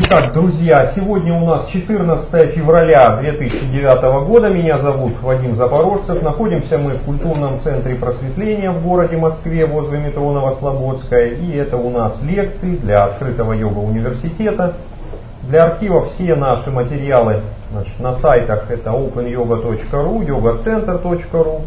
Итак, друзья, сегодня у нас 14 февраля 2009 года. Меня зовут Вадим Запорожцев. Находимся мы в культурном центре просветления в городе Москве возле метро Новослободская. И это у нас лекции для открытого йога-университета. Для архива все наши материалы на сайтах это openyoga.ru, yogacenter.ru,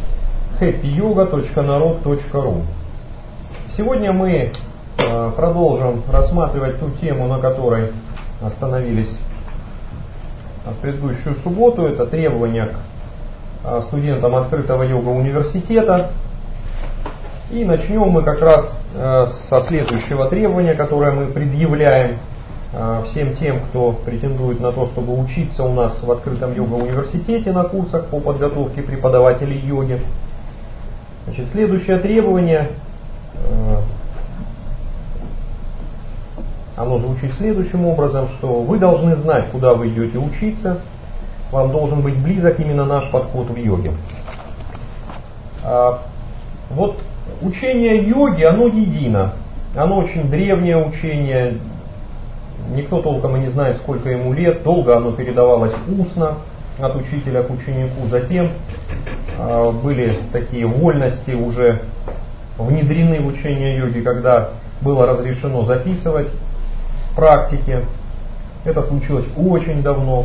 happyyoga.narod.ru. Сегодня мы продолжим рассматривать ту тему, на которой остановились в предыдущую субботу. Это требования к студентам открытого йога-университета. И начнем мы как раз со следующего требования, которое мы предъявляем всем тем, кто претендует на то, чтобы учиться у нас в открытом йога-университете на курсах по подготовке преподавателей йоги. Значит, следующее требование, оно звучит следующим образом, что вы должны знать, куда вы идете учиться, вам должен быть близок именно наш подход в йоге. Вот учение йоги, оно едино, оно очень древнее учение, никто толком и не знает, сколько ему лет, долго оно передавалось устно от учителя к ученику, затем были такие вольности уже внедрены в учение йоги, когда было разрешено записывать практики. Это случилось очень давно.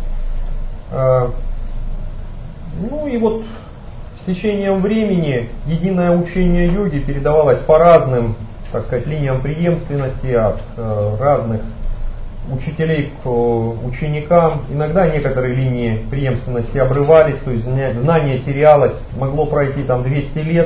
Ну и вот с течением времени единое учение йоги передавалось по разным, так сказать, линиям преемственности от разных учителей к ученикам. Иногда некоторые линии преемственности обрывались, то есть знание терялось, могло пройти там 200 лет,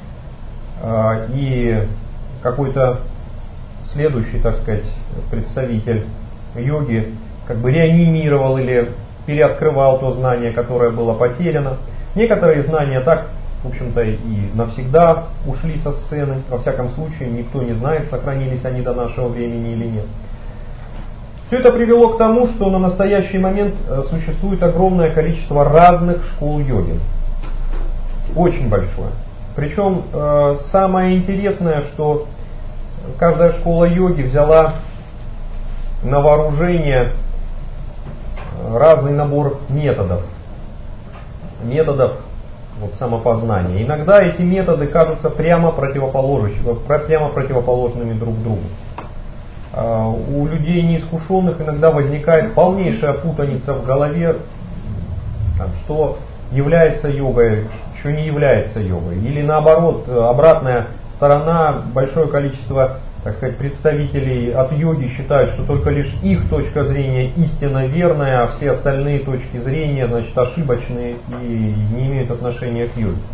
и какой-то следующий, так сказать, представитель йоги как бы реанимировал или переоткрывал то знание, которое было потеряно. Некоторые знания так, в общем-то, и навсегда ушли со сцены. Во всяком случае, никто не знает, сохранились они до нашего времени или нет. Все это привело к тому, что на настоящий момент существует огромное количество разных школ йоги. Очень большое. Причем самое интересное, что каждая школа йоги взяла на вооружение разный набор методов вот, самопознания. Иногда эти методы кажутся прямо противоположными друг другу. У людей неискушенных иногда возникает полнейшая путаница в голове, что является йогой, что не является йогой. Или наоборот, обратная сторона, большое количество, так сказать, представителей от йоги считают, что только лишь их точка зрения истинно верная, а все остальные точки зрения, значит, ошибочные и не имеют отношения к йоге.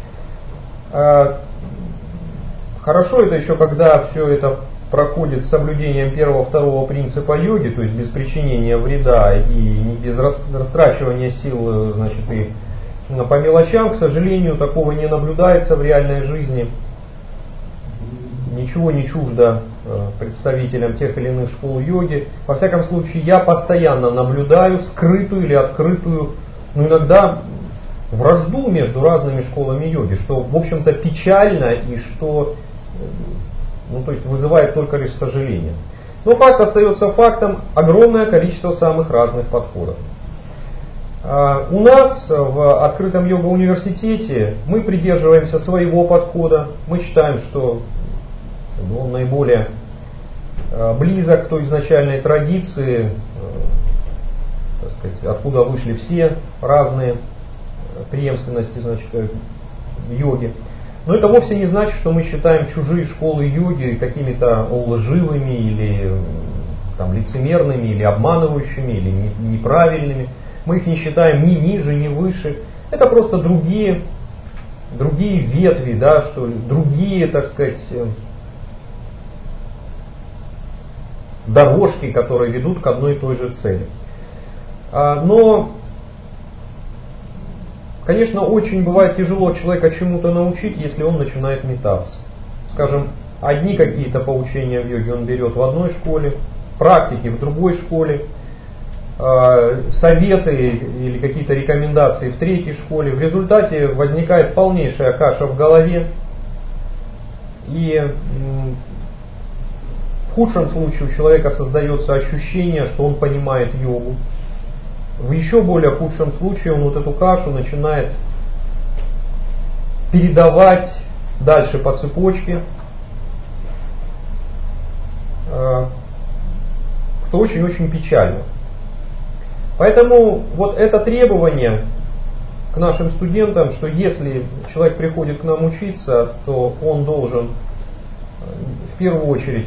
Хорошо это еще, когда все это проходит с соблюдением первого-второго принципа йоги, то есть без причинения вреда и без растрачивания сил, значит, и по мелочам. К сожалению, такого не наблюдается в реальной жизни. Ничего не чуждо представителям тех или иных школ йоги. Во всяком случае, я постоянно наблюдаю скрытую или открытую, но иногда вражду между разными школами йоги, что, в общем-то, печально и что, то есть вызывает только лишь сожаление. Но факт остается фактом: огромное количество самых разных подходов. У нас в открытом йога-университете мы придерживаемся своего подхода. Мы считаем, что он наиболее близок к той изначальной традиции, так сказать, откуда вышли все разные преемственности, значит, йоги. Но это вовсе не значит, что мы считаем чужие школы йоги какими-то лживыми или там, лицемерными, или обманывающими, или неправильными. Мы их не считаем ни ниже, ни выше. Это просто другие ветви, да, что ли, другие, так сказать, дорожки, которые ведут к одной и той же цели. Но, конечно, очень бывает тяжело человека чему-то научить, если он начинает метаться. Скажем, одни какие-то поучения в йоге он берет в одной школе, практики в другой школе, советы или какие-то рекомендации в третьей школе. В результате возникает полнейшая каша в голове. И В худшем случае у человека создается ощущение, что он понимает йогу. В еще более худшем случае он вот эту кашу начинает передавать дальше по цепочке, что очень-очень печально. Поэтому вот это требование к нашим студентам, что если человек приходит к нам учиться, то он должен в первую очередь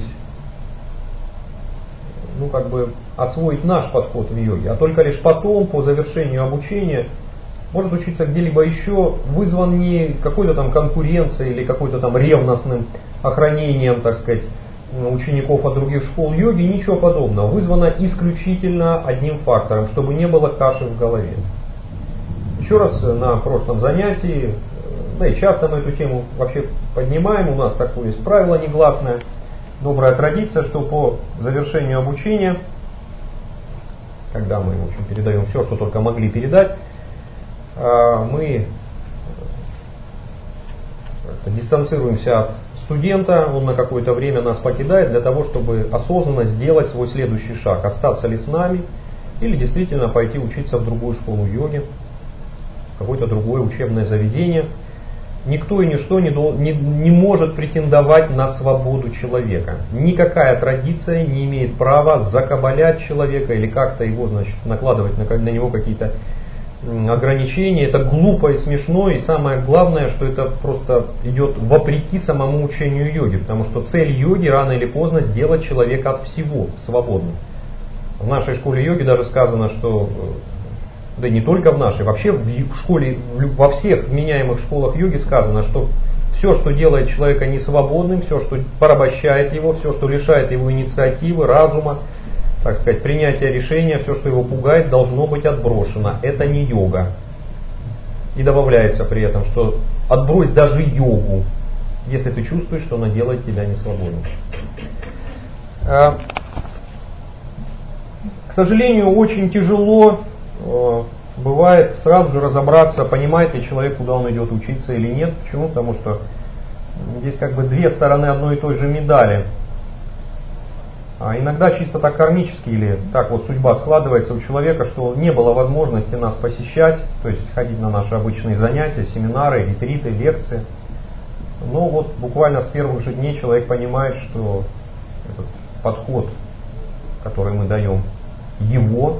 освоить наш подход в йоге, а только лишь потом, по завершению обучения, может учиться где-либо еще, вызван не какой-то там конкуренцией или какой-то там ревностным охранением, так сказать, учеников от других школ йоги, ничего подобного. Вызвано исключительно одним фактором, чтобы не было каши в голове. Еще раз, на прошлом занятии, да и часто мы эту тему вообще поднимаем, у нас такое есть правило негласное, добрая традиция, что по завершению обучения, когда мы, в общем, передаем все, что только могли передать, мы дистанцируемся от студента, он на какое-то время нас покидает для того, чтобы осознанно сделать свой следующий шаг, остаться ли с нами или действительно пойти учиться в другую школу йоги, в какое-то другое учебное заведение. Никто и ничто не может претендовать на свободу человека. Никакая традиция не имеет права закабалять человека или как-то его, накладывать на него какие-то ограничения. Это глупо и смешно, и самое главное, что это просто идет вопреки самому учению йоги, потому что цель йоги рано или поздно сделать человека от всего свободным. В нашей школе йоги даже сказано, что, да и не только в нашей, вообще в школе, во всех вменяемых школах йоги сказано, что все, что делает человека несвободным, все, что порабощает его, все, что лишает его инициативы, разума, так сказать, принятия решения, все, что его пугает, должно быть отброшено. Это не йога. И добавляется при этом, что отбрось даже йогу, если ты чувствуешь, что она делает тебя несвободным. К сожалению, очень тяжело бывает сразу же разобраться, понимает ли человек, куда он идет учиться или нет. Почему? Потому что здесь две стороны одной и той же медали. А иногда чисто так кармически или так вот судьба складывается у человека, что не было возможности нас посещать, то есть ходить на наши обычные занятия, семинары, ретриты, лекции. Но вот буквально с первых же дней человек понимает, что этот подход, который мы даем, его,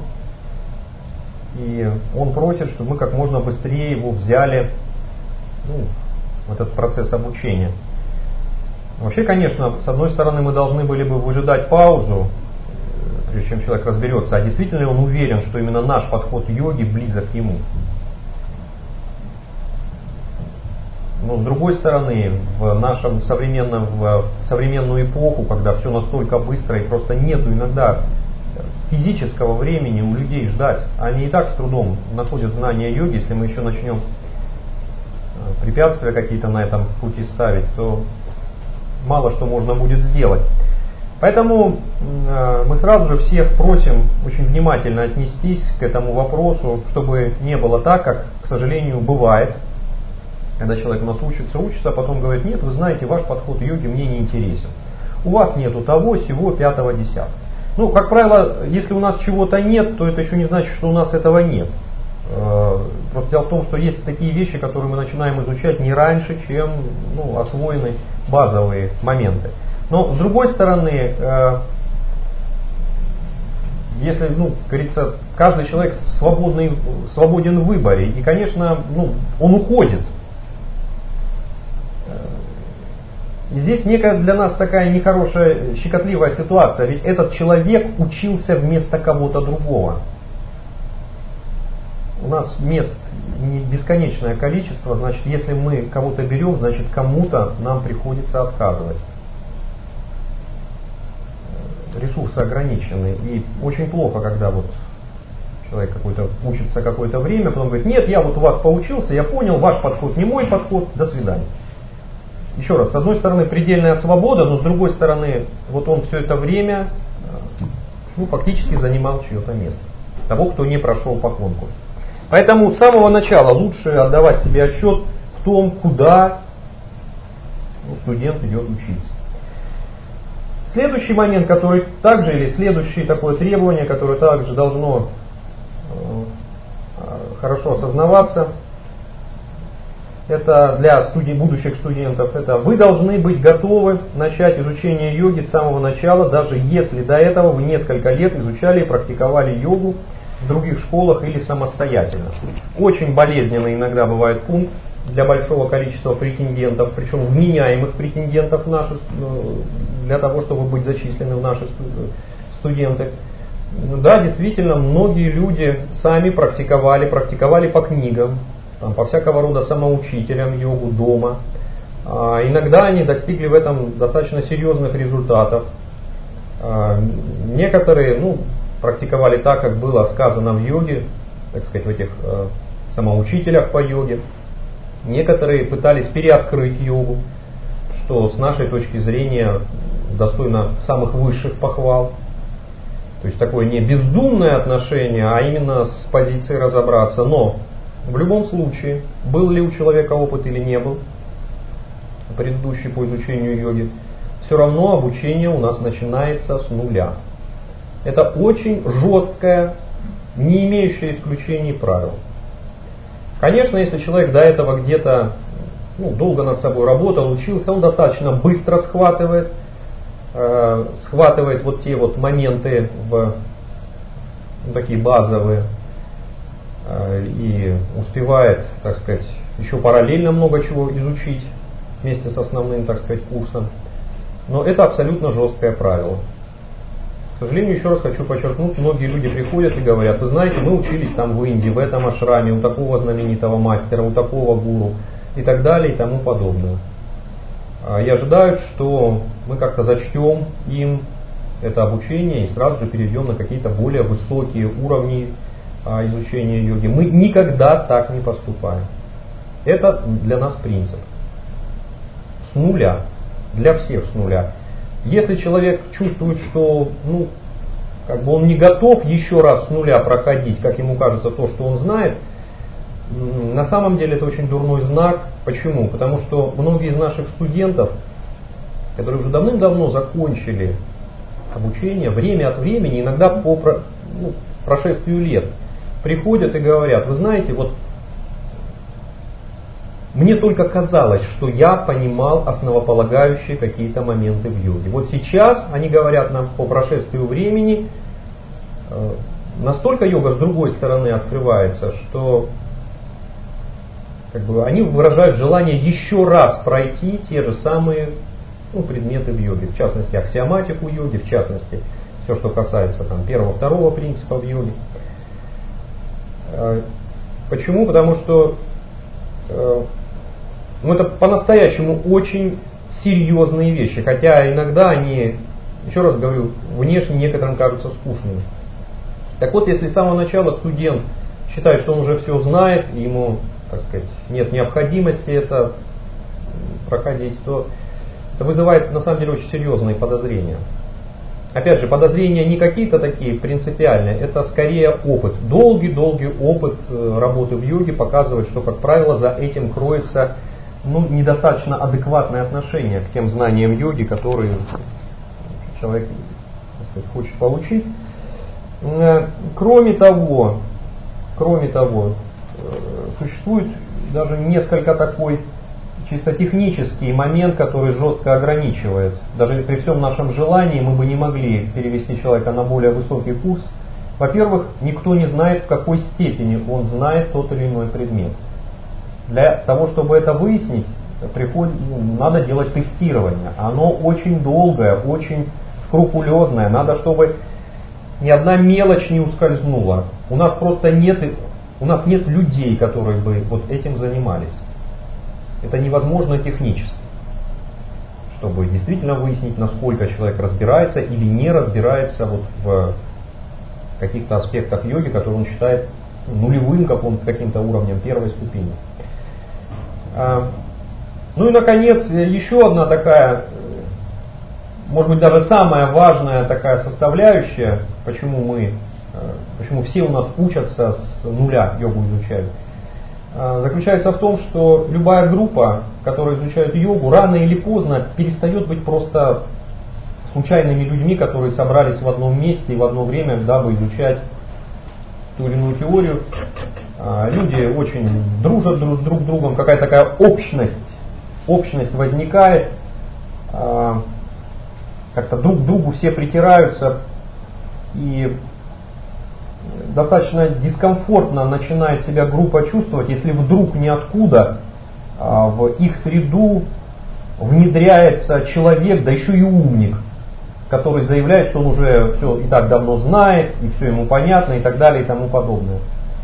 и он просит, чтобы мы как можно быстрее его взяли в этот процесс обучения. Вообще, конечно, с одной стороны мы должны были бы выжидать паузу, прежде чем человек разберется, а действительно ли он уверен, что именно наш подход йоги близок ему. Но с другой стороны, в современную эпоху, когда все настолько быстро и просто нету иногда физического времени у людей ждать, они и так с трудом находят знания йоги, если мы еще начнем препятствия какие-то на этом пути ставить, то мало что можно будет сделать. Поэтому мы сразу же всех просим очень внимательно отнестись к этому вопросу, чтобы не было так, как, к сожалению, бывает, когда человек у нас учится, а потом говорит: нет, вы знаете, ваш подход йоги мне не интересен. У вас нету того, сего, пятого, десятого. Как правило, если у нас чего-то нет, то это еще не значит, что у нас этого нет. Просто дело в том, что есть такие вещи, которые мы начинаем изучать не раньше, чем освоены базовые моменты. Но с другой стороны, если, говорится, каждый человек свободен в выборе, и, конечно, он уходит. И здесь некая для нас такая нехорошая, щекотливая ситуация, ведь этот человек учился вместо кого-то другого. У нас мест не бесконечное количество, значит, если мы кого-то берем, значит, кому-то нам приходится отказывать. Ресурсы ограничены, и очень плохо, когда человек какой-то учится какое-то время, потом говорит: нет, я у вас поучился, я понял, ваш подход не мой подход, до свидания. Еще раз, с одной стороны предельная свобода, но с другой стороны, он все это время фактически занимал чье-то место. Того, кто не прошел по конкурсу. Поэтому с самого начала лучше отдавать себе отчет в том, куда студент идет учиться. Следующий момент, который также, или следующее такое требование, которое также должно хорошо осознаваться, это для будущих студентов, это вы должны быть готовы начать изучение йоги с самого начала, даже если до этого вы несколько лет изучали и практиковали йогу в других школах или самостоятельно. Очень болезненный иногда бывает пункт для большого количества претендентов, причем вменяемых претендентов для того, чтобы быть зачислены в наши студенты. Да, действительно, многие люди сами практиковали по книгам, по всякого рода самоучителям йогу дома. Иногда они достигли в этом достаточно серьезных результатов. Некоторые практиковали так, как было сказано в йоге, так сказать, в этих самоучителях по йоге. Некоторые пытались переоткрыть йогу, что с нашей точки зрения достойно самых высших похвал. То есть такое не бездумное отношение, а именно с позиции разобраться. Но в любом случае, был ли у человека опыт или не был, предыдущий по изучению йоги, все равно обучение у нас начинается с нуля. Это очень жесткое, не имеющее исключений правило. Конечно, если человек до этого где-то долго над собой работал, учился, он достаточно быстро схватывает вот те вот моменты такие базовые, и успевает, так сказать, еще параллельно много чего изучить вместе с основным, так сказать, курсом. Но это абсолютно жесткое правило. К сожалению, еще раз хочу подчеркнуть, многие люди приходят и говорят: вы знаете, мы учились там в Индии, в этом ашраме, у такого знаменитого мастера, у такого гуру и так далее и тому подобное. И ожидают, что мы как-то зачтем им это обучение и сразу же перейдем на какие-то более высокие уровни изучения йоги. Мы никогда так не поступаем. Это для нас принцип. С нуля. Для всех с нуля. Если человек чувствует, что он не готов еще раз с нуля проходить, как ему кажется, то, что он знает, на самом деле это очень дурной знак. Почему? Потому что многие из наших студентов, которые уже давным-давно закончили обучение, время от времени, иногда по прошествию лет, приходят и говорят: вы знаете, вот мне только казалось, что я понимал основополагающие какие-то моменты в йоге. Вот сейчас, они говорят нам по прошествию времени, настолько йога с другой стороны открывается, что они выражают желание еще раз пройти те же самые предметы в йоге. В частности, аксиоматику йоги, в частности, все, что касается первого-второго принципа в йоге. Почему? Потому что это по-настоящему очень серьезные вещи, хотя иногда они, еще раз говорю, внешне некоторым кажутся скучными. Так вот, если с самого начала студент считает, что он уже все знает, и ему, так сказать, нет необходимости это проходить, то это вызывает на самом деле очень серьезные подозрения. Опять же, подозрения не какие-то такие принципиальные, это скорее опыт. Долгий-долгий опыт работы в йоге показывает, что, как правило, за этим кроется недостаточно адекватное отношение к тем знаниям йоги, которые человек, так сказать, хочет получить. Кроме того, существует даже несколько такой чисто технический момент, который жестко ограничивает. Даже при всем нашем желании мы бы не могли перевести человека на более высокий курс. Во-первых, никто не знает, в какой степени он знает тот или иной предмет. Для того, чтобы это выяснить, надо делать тестирование. Оно очень долгое, очень скрупулезное. Надо, чтобы ни одна мелочь не ускользнула. У нас нет людей, которые бы вот этим занимались. Это невозможно технически, чтобы действительно выяснить, насколько человек разбирается или не разбирается в каких-то аспектах йоги, которые он считает нулевым каким-то уровнем первой ступени. И, наконец, еще одна такая, может быть, даже самая важная такая составляющая, почему все у нас учатся с нуля, йогу изучают, заключается в том, что любая группа, которая изучает йогу, рано или поздно перестает быть просто случайными людьми, которые собрались в одном месте и в одно время, дабы изучать ту или иную теорию. Люди очень дружат друг с другом, какая-то такая общность возникает, как-то друг к другу все притираются, и достаточно дискомфортно начинает себя группа чувствовать, если вдруг ниоткуда в их среду внедряется человек, да еще и умник, который заявляет, что он уже все и так давно знает, и все ему понятно, и так далее, и тому подобное.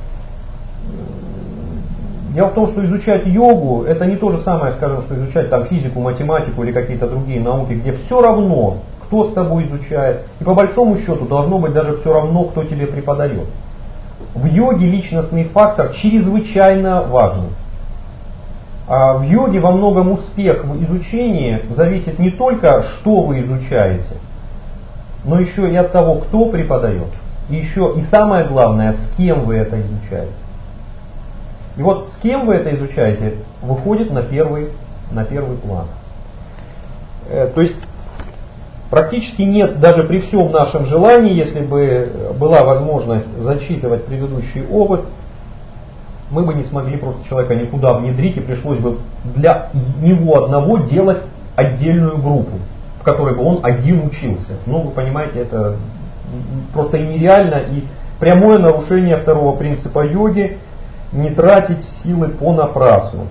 Дело в том, что изучать йогу, это не то же самое, скажем, что изучать там физику, математику или какие-то другие науки, где все равно, кто с тобой изучает, и по большому счету должно быть даже все равно, кто тебе преподает. В йоге личностный фактор чрезвычайно важен. А в йоге во многом успех в изучении зависит не только, что вы изучаете, но еще и от того, кто преподает, и еще и самое главное, с кем вы это изучаете. И вот с кем вы это изучаете, выходит на первый план. То есть практически нет, даже при всем нашем желании, если бы была возможность зачитывать предыдущий опыт, мы бы не смогли просто человека никуда внедрить, и пришлось бы для него одного делать отдельную группу, в которой бы он один учился. Ну, вы понимаете, это просто и нереально, и прямое нарушение второго принципа йоги — не тратить силы понапрасну.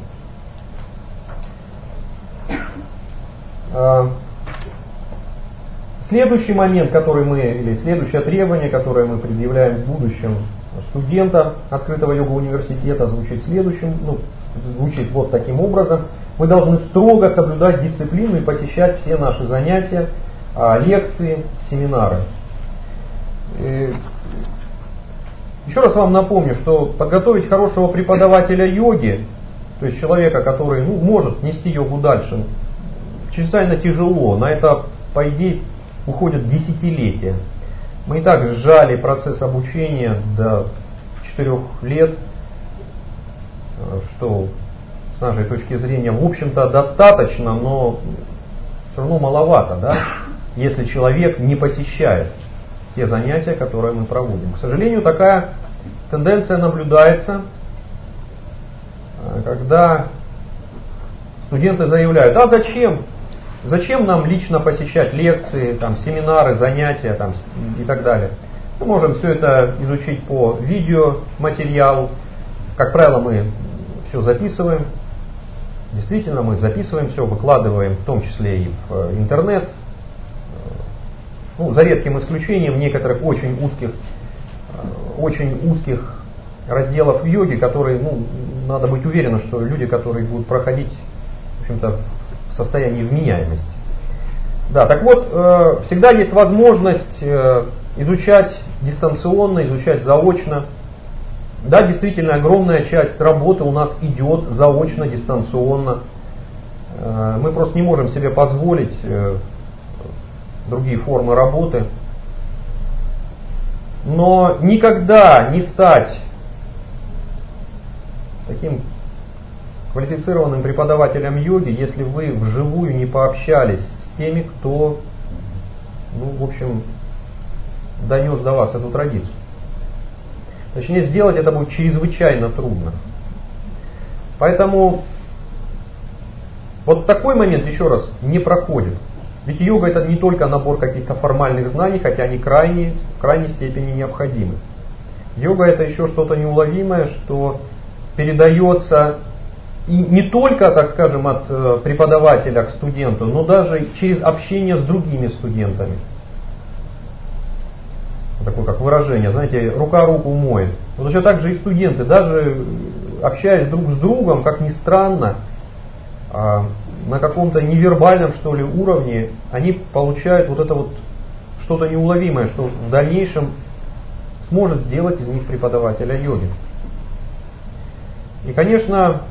Следующий момент, или следующее требование, которое мы предъявляем в будущем студентам открытого йога-университета, звучит звучит вот таким образом. Мы должны строго соблюдать дисциплину и посещать все наши занятия, лекции, семинары. Еще раз вам напомню, что подготовить хорошего преподавателя йоги, то есть человека, который может нести йогу дальше, чрезвычайно тяжело. На это, по идее, уходят десятилетия. Мы и так сжали процесс обучения до 4 лет, что с нашей точки зрения, в общем-то, достаточно, но все равно маловато, да, если человек не посещает те занятия, которые мы проводим. К сожалению, такая тенденция наблюдается, когда студенты заявляют: а зачем нам лично посещать лекции, там, семинары, занятия там, и так далее. Мы можем все это изучить по видеоматериалу. Как правило, мы все записываем. Действительно, мы записываем все, выкладываем, в том числе и в интернет. За редким исключением некоторых очень узких разделов в йоге, которые, надо быть уверенным, что люди, которые будут проходить, в общем-то, в состоянии вменяемости. Да, так вот, всегда есть возможность изучать дистанционно, изучать заочно. Да, действительно, огромная часть работы у нас идет заочно, дистанционно. Мы просто не можем себе позволить другие формы работы. Но никогда не стать таким квалифицированным преподавателем йоги, если вы вживую не пообщались с теми, кто, в общем, донес до вас эту традицию. Точнее, сделать это будет чрезвычайно трудно. Поэтому вот такой момент, еще раз, не проходит. Ведь йога — это не только набор каких-то формальных знаний, хотя они в крайней степени необходимы. Йога — это еще что-то неуловимое, что передается и не только, так скажем, от преподавателя к студенту, но даже через общение с другими студентами. Такое как выражение, знаете, рука руку моет. Вот точно так же и студенты, даже общаясь друг с другом, как ни странно, на каком-то невербальном, что ли, уровне, они получают вот это вот что-то неуловимое, что в дальнейшем сможет сделать из них преподавателя йоги. И, конечно,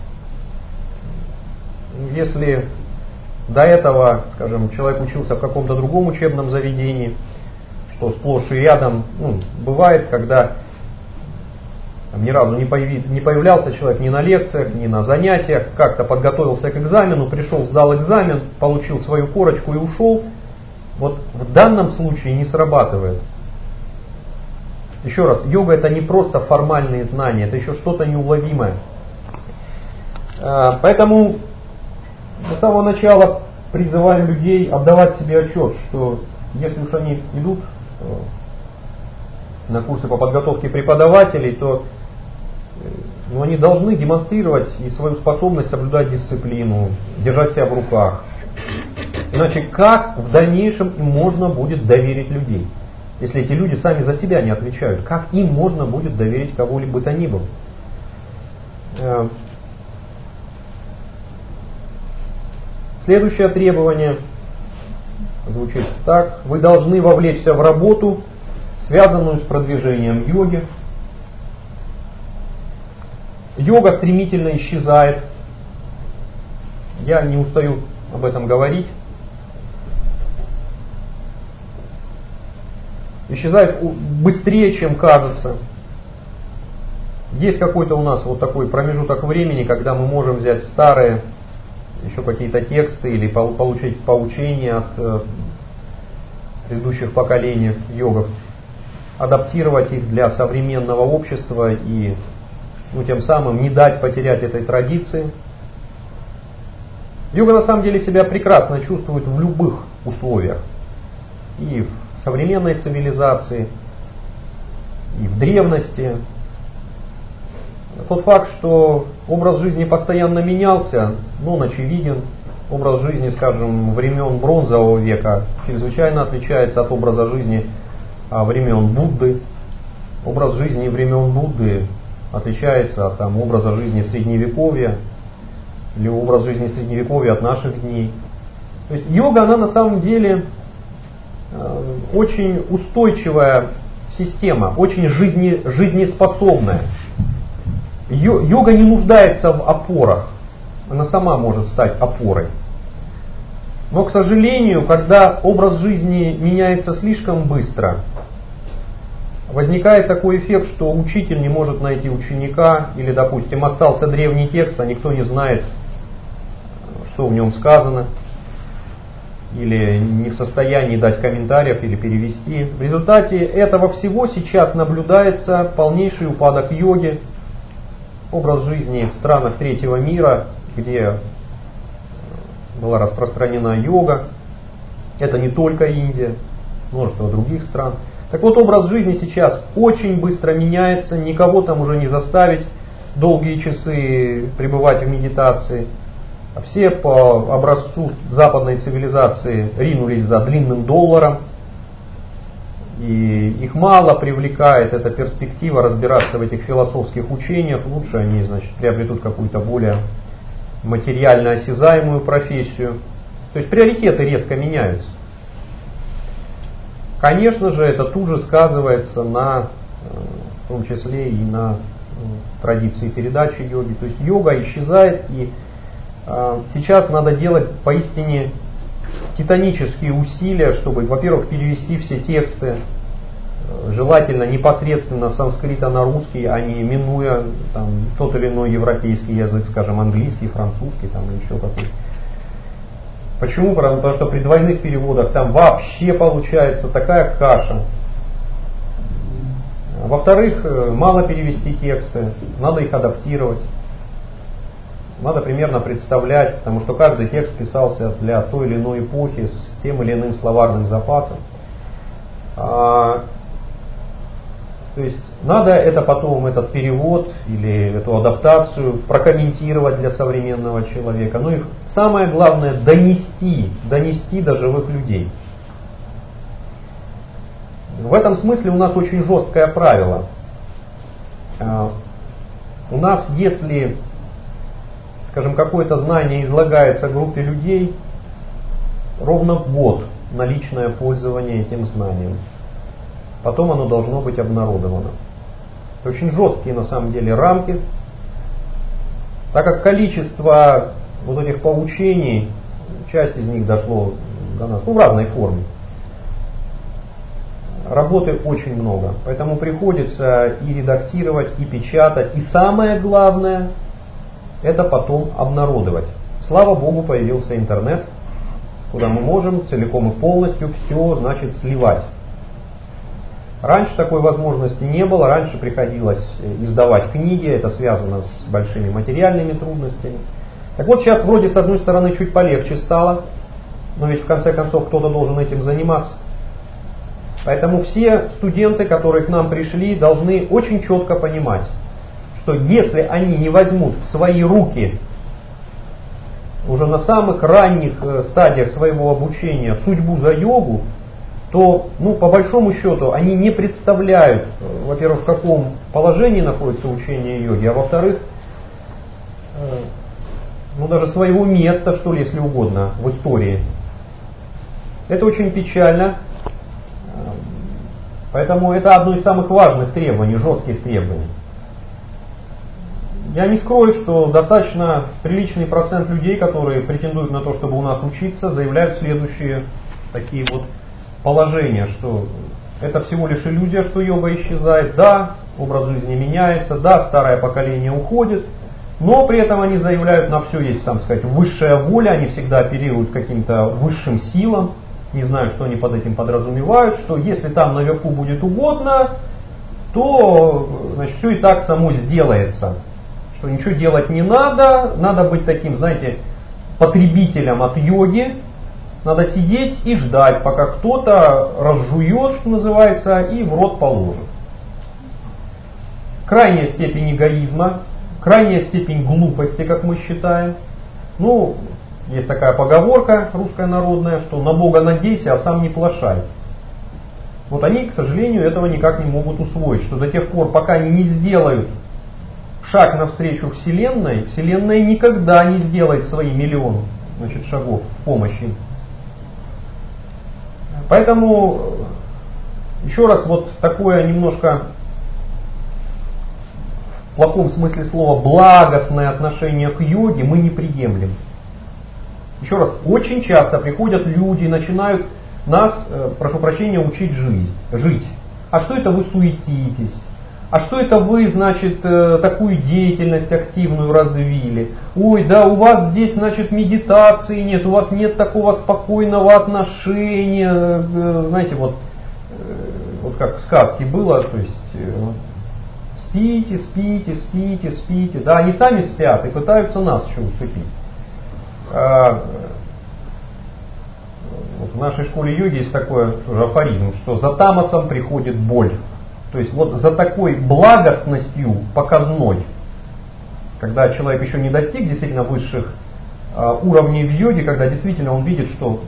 если до этого, скажем, человек учился в каком-то другом учебном заведении, что сплошь и рядом бывает, когда ни разу не появлялся человек ни на лекциях, ни на занятиях, как-то подготовился к экзамену, пришел, сдал экзамен, получил свою корочку и ушел. вот в данном случае не срабатывает. Еще раз, йога это не просто формальные знания, это еще что-то неуловимое. Поэтому с самого начала призываем людей отдавать себе отчет, что если уж они идут на курсы по подготовке преподавателей, то они должны демонстрировать и свою способность соблюдать дисциплину, держать себя в руках. Иначе как в дальнейшем им можно будет доверить людей? Если эти люди сами за себя не отвечают, как им можно будет доверить кого-либо то ни было? Следующее требование звучит так. Вы должны вовлечься в работу, связанную с продвижением йоги. Йога стремительно исчезает. Я не устаю об этом говорить. Исчезает быстрее, чем кажется. Есть какой-то у нас вот такой промежуток времени, когда мы можем взять старые еще какие-то тексты или получить поучения от предыдущих поколений йогов, адаптировать их для современного общества и тем самым не дать потерять этой традиции. Йога на самом деле себя прекрасно чувствует в любых условиях. И в современной цивилизации, и в древности. Тот факт, что образ жизни постоянно менялся, он очевиден. Образ жизни, скажем, времен бронзового века чрезвычайно отличается от образа жизни времен Будды. Образ жизни времен Будды отличается от образа жизни средневековья или образ жизни средневековья от наших дней. То есть йога, она на самом деле очень устойчивая система, очень жизнеспособная. Йога не нуждается в опорах, она сама может стать опорой. Но, к сожалению, когда образ жизни меняется слишком быстро, возникает такой эффект, что учитель не может найти ученика, или, допустим, остался древний текст, а никто не знает, что в нем сказано, или не в состоянии дать комментариев или перевести. В результате этого всего сейчас наблюдается полнейший упадок йоги, образ жизни в странах третьего мира, где была распространена йога. Это не только Индия, множество других стран. Так вот, образ жизни сейчас очень быстро меняется, никого там уже не заставить долгие часы пребывать в медитации. Все по образцу западной цивилизации ринулись за длинным долларом, и их мало привлекает эта перспектива разбираться в этих философских учениях. Лучше они, приобретут какую-то более материально осязаемую профессию. То есть приоритеты резко меняются. Конечно же, это тут же сказывается в том числе и на традиции передачи йоги. То есть йога исчезает, и сейчас надо делать поистине титанические усилия, чтобы, во-первых, перевести все тексты, желательно непосредственно с санскрита на русский, а не минуя тот или иной европейский язык, скажем, английский, французский или еще какой-то. Почему? Потому что при двойных переводах там вообще получается такая каша. Во-вторых, мало перевести тексты, надо их адаптировать. Надо примерно представлять, потому что каждый текст писался для той или иной эпохи с тем или иным словарным запасом. То есть надо это потом, этот перевод или эту адаптацию прокомментировать для современного человека. Ну и самое главное донести до живых людей. В этом смысле у нас очень жесткое правило. У нас, если, скажем, какое-то знание излагается группе людей, ровно год на личное пользование этим знанием. Потом оно должно быть обнародовано. Это очень жесткие на самом деле рамки, так как количество вот этих поучений, часть из них дошло до нас, в разной форме. Работы очень много, поэтому приходится и редактировать, и печатать, и самое главное, это потом обнародовать. Слава Богу, появился интернет. куда мы можем целиком и полностью все, значит, сливать. Раньше такой возможности не было, раньше приходилось издавать книги, это связано с большими материальными трудностями. Так вот, сейчас вроде с одной стороны чуть полегче стало, но ведь в конце концов кто-то должен этим заниматься. Поэтому все студенты, которые к нам пришли, должны очень четко понимать, что если они не возьмут в свои руки уже на самых ранних стадиях своего обучения судьбу за йогу, то, по большому счету, они не представляют, во-первых, в каком положении находится учение йоги, а во-вторых, даже своего места, что ли, если угодно, в истории. Это очень печально, поэтому это одно из самых важных требований, жестких требований. Я не скрою, что достаточно приличный процент людей, которые претендуют на то, чтобы у нас учиться, заявляют следующие такие вот положения, что это всего лишь иллюзия, что йога исчезает, да, образ жизни меняется, да, старое поколение уходит, но при этом они заявляют, на все есть, там сказать, высшая воля, они всегда оперируют каким-то высшим силам, не знаю, что они под этим подразумевают, что если там наверху будет угодно, то, значит, все и так само сделается, что ничего делать не надо, надо быть таким, знаете, потребителем от йоги, надо сидеть и ждать, пока кто-то разжует, что называется, и в рот положит. Крайняя степень эгоизма, крайняя степень глупости, как мы считаем. Есть такая поговорка русская народная, что на Бога надейся, а сам не плашай. Вот они, к сожалению, этого никак не могут усвоить, что до тех пор, пока они не сделают шаг навстречу Вселенной, Вселенная никогда не сделает свои миллион, шагов в помощь им. Поэтому, еще раз, вот такое немножко в плохом смысле слова благостное отношение к йоге мы не приемлем. Еще раз, очень часто приходят люди и начинают нас, прошу прощения, учить жить. А что это вы суетитесь? А что это вы, значит, такую деятельность активную развили? Ой, да у вас здесь, значит, медитации нет, у вас нет такого спокойного отношения. Знаете, вот как в сказке было, то есть спите, спите, спите, спите. Да, они сами спят и пытаются нас еще усыпить. В нашей школе йоги есть такой афоризм, что за тамасом приходит боль. То есть вот за такой благостностью показной, когда человек еще не достиг действительно высших уровней в йоге, когда действительно он видит, что,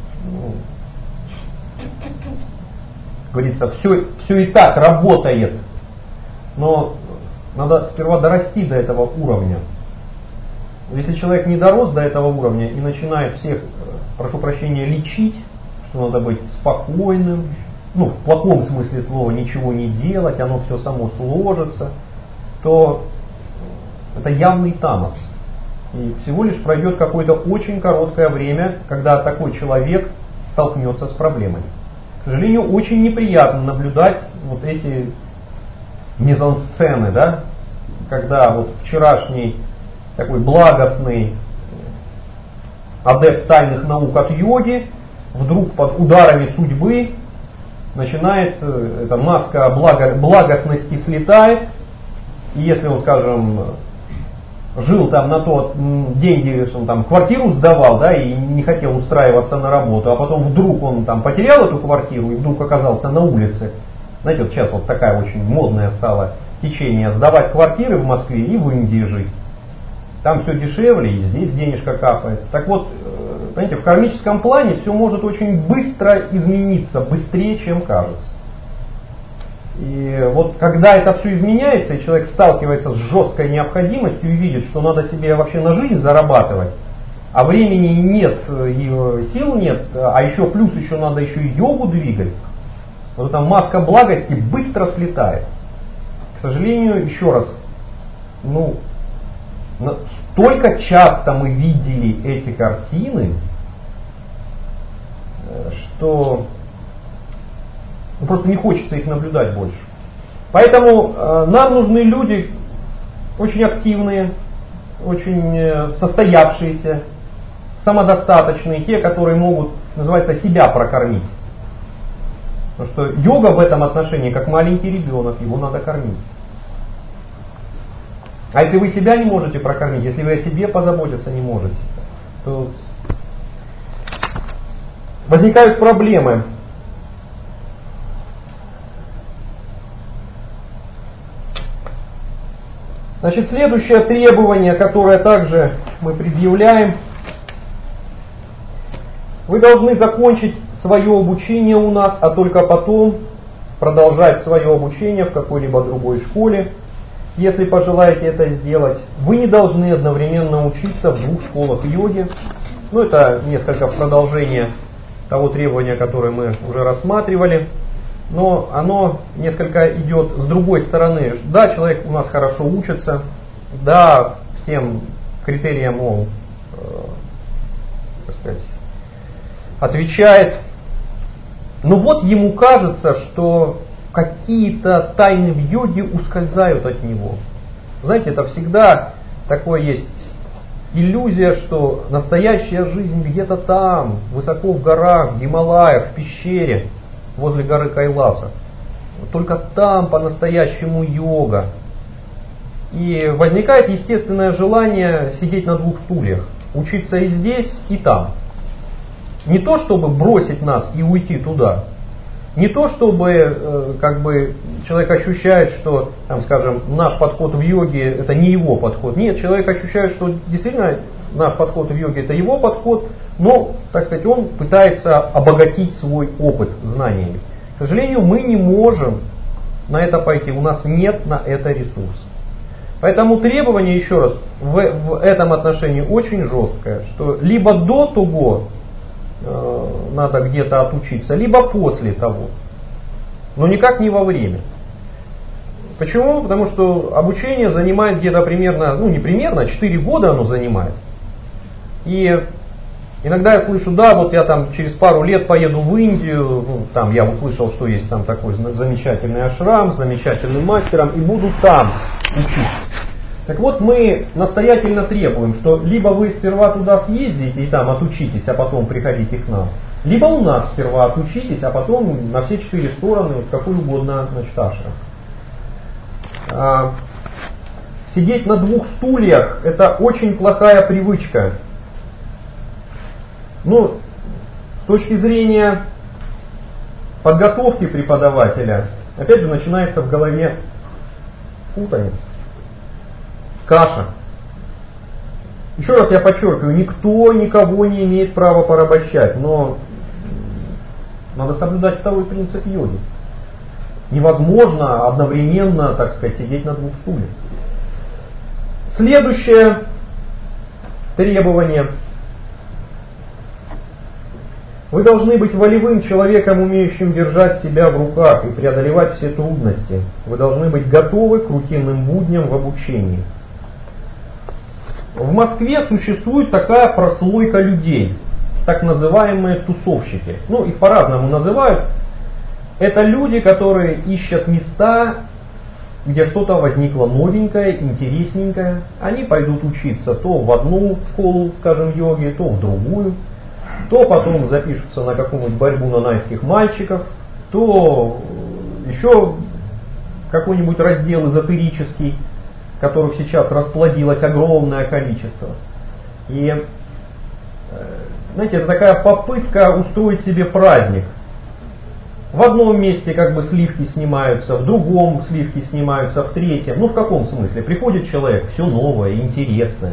говорится, все и так работает, но надо сперва дорасти до этого уровня. Если человек не дорос до этого уровня и начинает всех, прошу прощения, лечить, что надо быть спокойным, в плохом смысле слова ничего не делать, оно все само сложится, то это явный тамас. И всего лишь пройдет какое-то очень короткое время, когда такой человек столкнется с проблемой. К сожалению, очень неприятно наблюдать вот эти мизансцены, да, когда вот вчерашний такой благостный адепт тайных наук от йоги вдруг под ударами судьбы начинает, эта маска благостности слетает, и если он, скажем, жил там на то деньги, что он там квартиру сдавал, да, и не хотел устраиваться на работу, а потом вдруг он там потерял эту квартиру и вдруг оказался на улице. Знаете, вот сейчас вот такая очень модная стала течение, сдавать квартиры в Москве и в Индии жить. Там все дешевле, и здесь денежка капает. Так вот, понимаете, в кармическом плане все может очень быстро измениться, быстрее, чем кажется. И вот когда это все изменяется, и человек сталкивается с жесткой необходимостью и видит, что надо себе вообще на жизнь зарабатывать, а времени нет, и сил нет, а еще плюс еще надо еще и йогу двигать, вот эта маска благости быстро слетает. К сожалению, еще раз, столько часто мы видели эти картины, что просто не хочется их наблюдать больше. Поэтому нам нужны люди очень активные, очень состоявшиеся, самодостаточные, те, которые могут, называется, себя прокормить. Потому что йога в этом отношении как маленький ребенок, его надо кормить. А если вы себя не можете прокормить, если вы о себе позаботиться не можете, то возникают проблемы. Значит, следующее требование, которое также мы предъявляем: вы должны закончить свое обучение у нас, а только потом продолжать свое обучение в какой-либо другой школе. Если пожелаете это сделать, вы не должны одновременно учиться в 2 школах йоги. Ну, это несколько в продолжение того требования, которое мы уже рассматривали. Но оно несколько идет с другой стороны. Да, человек у нас хорошо учится, да, всем критериям он, так сказать, отвечает. Но вот ему кажется, что какие-то тайны в йоге ускользают от него. Знаете, это всегда такое есть иллюзия, что настоящая жизнь где-то там, высоко в горах, в Гималаях, в пещере, возле горы Кайласа. Только там по-настоящему йога. И возникает естественное желание сидеть на 2 стульях, учиться и здесь, и там. Не то, чтобы бросить нас и уйти туда. Не то, чтобы человек ощущает, что, там, скажем, наш подход в йоге это не его подход. Нет, человек ощущает, что действительно наш подход в йоге это его подход, но, так сказать, он пытается обогатить свой опыт знаниями. К сожалению, мы не можем на это пойти, у нас нет на это ресурса. Поэтому требование, еще раз, в этом отношении очень жесткое, что либо до того надо где-то отучиться, либо после того, но никак не во время. Почему? Потому что обучение занимает где-то примерно, не примерно, 4 года оно занимает. И иногда я слышу, да, вот я там через пару лет поеду в Индию, там я услышал, что есть там такой замечательный ашрам с замечательным мастером, и буду там учиться. Так вот, мы настоятельно требуем, что либо вы сперва туда съездите и там отучитесь, а потом приходите к нам, либо у нас сперва отучитесь, а потом на все 4 стороны, в какой угодно, ашрам. Сидеть на 2 стульях – это очень плохая привычка. С точки зрения подготовки преподавателя, опять же, начинается в голове путаница. Каша. Еще раз я подчеркиваю, никто никого не имеет права порабощать, но надо соблюдать 2-й принцип йоги. Невозможно одновременно, так сказать, сидеть на 2 стульях. Следующее требование. Вы должны быть волевым человеком, умеющим держать себя в руках и преодолевать все трудности. Вы должны быть готовы к рутинным будням в обучении. В Москве существует такая прослойка людей, так называемые тусовщики. Их по-разному называют. Это люди, которые ищут места, где что-то возникло новенькое, интересненькое. Они пойдут учиться то в одну школу, скажем, йоги, то в другую. То потом запишутся на какую-нибудь борьбу нанайских мальчиков, то еще какой-нибудь раздел эзотерический, которых сейчас расплодилось огромное количество. И, знаете, это такая попытка устроить себе праздник. В одном месте сливки снимаются, в другом сливки снимаются, в третьем. В каком смысле? Приходит человек, все новое, интересное.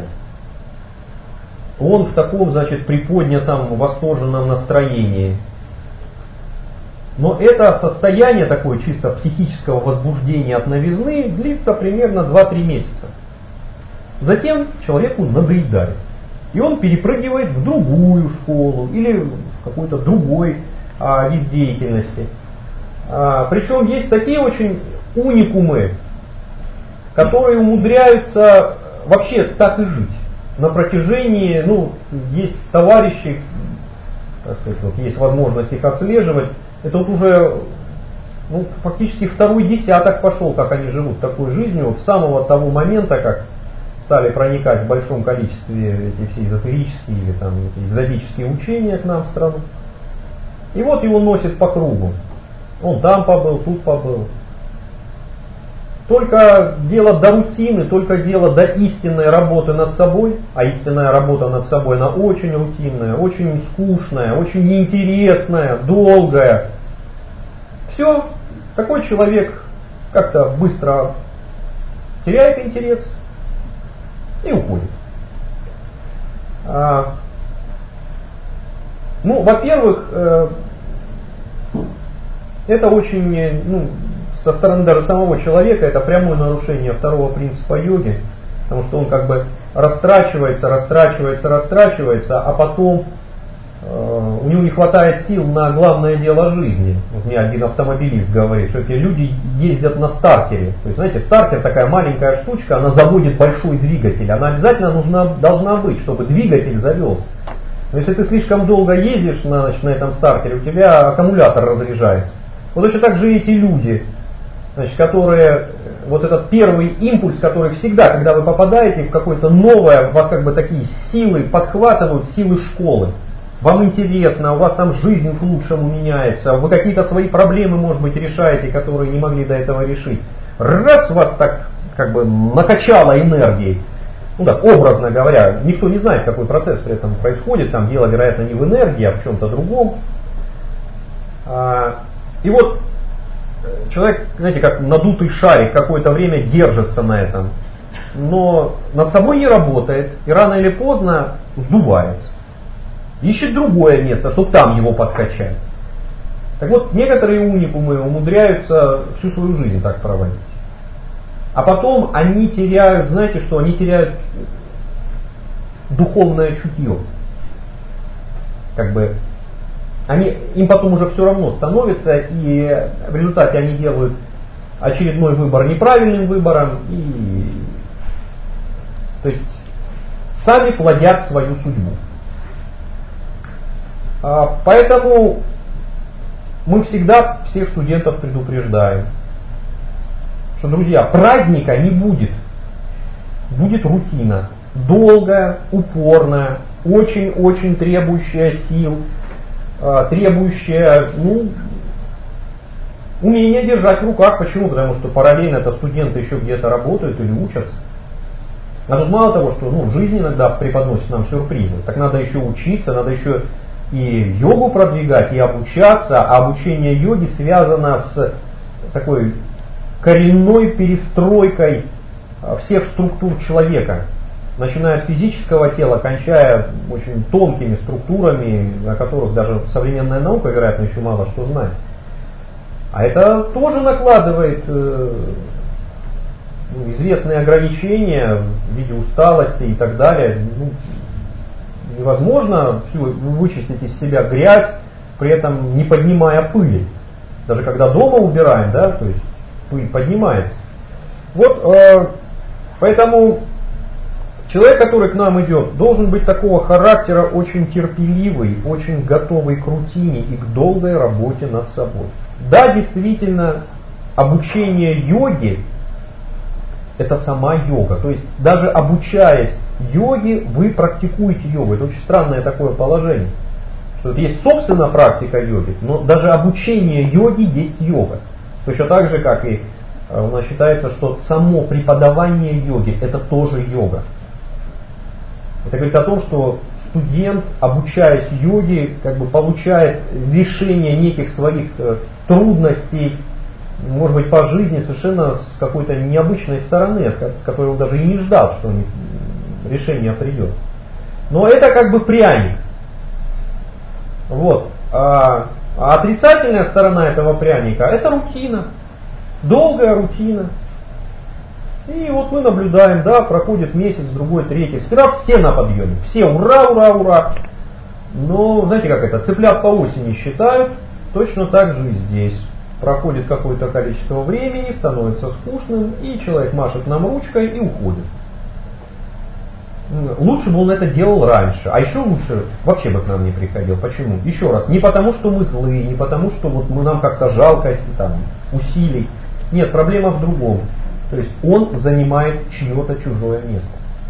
Он в таком, приподнятом, восторженном настроении. Но это состояние такое чисто психического возбуждения от новизны длится примерно 2-3 месяца. Затем человеку надоедает. И он перепрыгивает в другую школу или в какой-то другой вид деятельности. Причем есть такие очень уникумы, которые умудряются вообще так и жить. На протяжении, есть товарищи, так сказать, есть возможность их отслеживать. Это уже фактически 2-й десяток пошел, как они живут такой жизнью, с самого того момента, как стали проникать в большом количестве эти все эзотерические или там эти экзотические учения к нам в страну. И вот его носит по кругу. Он там побыл, тут побыл. Только дело до рутины, только дело до истинной работы над собой, а истинная работа над собой, она очень рутинная, очень скучная, очень неинтересная, долгая. Все, такой человек как-то быстро теряет интерес и уходит. Ну, во-первых, это очень, со стороны даже самого человека, это прямое нарушение второго принципа йоги, потому что он как бы растрачивается, а потом у него не хватает сил на главное дело жизни. Вот мне один автомобилист говорит, что эти люди ездят на стартере. То есть, знаете, стартер такая маленькая штучка, она заводит большой двигатель. Она обязательно должна быть, чтобы двигатель завелся. Но если ты слишком долго ездишь на этом стартере, у тебя аккумулятор разряжается. Вот точно так же эти люди, значит, которые, вот этот первый импульс, который всегда, когда вы попадаете в какое-то новое, вас как бы такие силы подхватывают, силы школы. Вам интересно, у вас там жизнь к лучшему меняется, вы какие-то свои проблемы, может быть, решаете, которые не могли до этого решить. Раз вас так как бы накачало энергией. Ну так, образно говоря, никто не знает, какой процесс при этом происходит, там дело, вероятно, не в энергии, а в чем-то другом. И вот человек, знаете, как надутый шарик, какое-то время держится на этом, но над собой не работает, и рано или поздно сдувается. Ищет другое место, чтобы там его подкачать. Так вот, некоторые уникумы умудряются всю свою жизнь так проводить. А потом они теряют, знаете что, они теряют духовное чутье. Как бы им потом уже все равно становится, и в результате они делают очередной выбор неправильным выбором, и то есть сами плодят свою судьбу. Поэтому мы всегда всех студентов предупреждаем, что, друзья, праздника не будет. Будет рутина. Долгая, упорная, очень-очень требующая сил, требующая умения держать в руках. Почему? Потому что параллельно это студенты еще где-то работают или учатся. А тут мало того, что жизнь иногда преподносит нам сюрпризы, так надо еще учиться, надо еще и йогу продвигать, и обучаться. А обучение йоги связано с такой коренной перестройкой всех структур человека, начиная от физического тела, кончая очень тонкими структурами, о которых даже современная наука, вероятно, еще мало что знает. А это тоже накладывает известные ограничения в виде усталости и так далее. Невозможно вычистить из себя грязь, при этом не поднимая пыли. Даже когда дома убираем, да, то есть пыль поднимается. Вот, поэтому человек, который к нам идет, должен быть такого характера, очень терпеливый, очень готовый к рутине и к долгой работе над собой. Да, действительно, обучение йоге — это сама йога. То есть даже обучаясь йоге, вы практикуете йогу. Это очень странное такое положение. Что есть собственная практика йоги, но даже обучение йоги есть йога. Точно так же, как и у нас считается, что само преподавание йоги — это тоже йога. Это говорит о том, что студент, обучаясь йоге, как бы получает решение неких своих трудностей, может быть, по жизни совершенно с какой-то необычной стороны, с которой он даже и не ждал, что решение придет. Но это как бы пряник. Вот. А отрицательная сторона этого пряника — это рутина. Долгая рутина. И вот мы наблюдаем, да, проходит месяц, другой, третий. Сперва все на подъеме. Все ура, ура, ура. Но знаете как это, цыплят по осени считают, точно так же и здесь. Проходит какое-то количество времени, становится скучным, и человек машет нам ручкой и уходит. Лучше бы он это делал раньше, а еще лучше вообще бы к нам не приходил. Почему? Еще раз, не потому что мы злые, не потому что вот нам как-то жалко там, усилий. Нет, проблема в другом. То есть он занимает чье-то чужое место.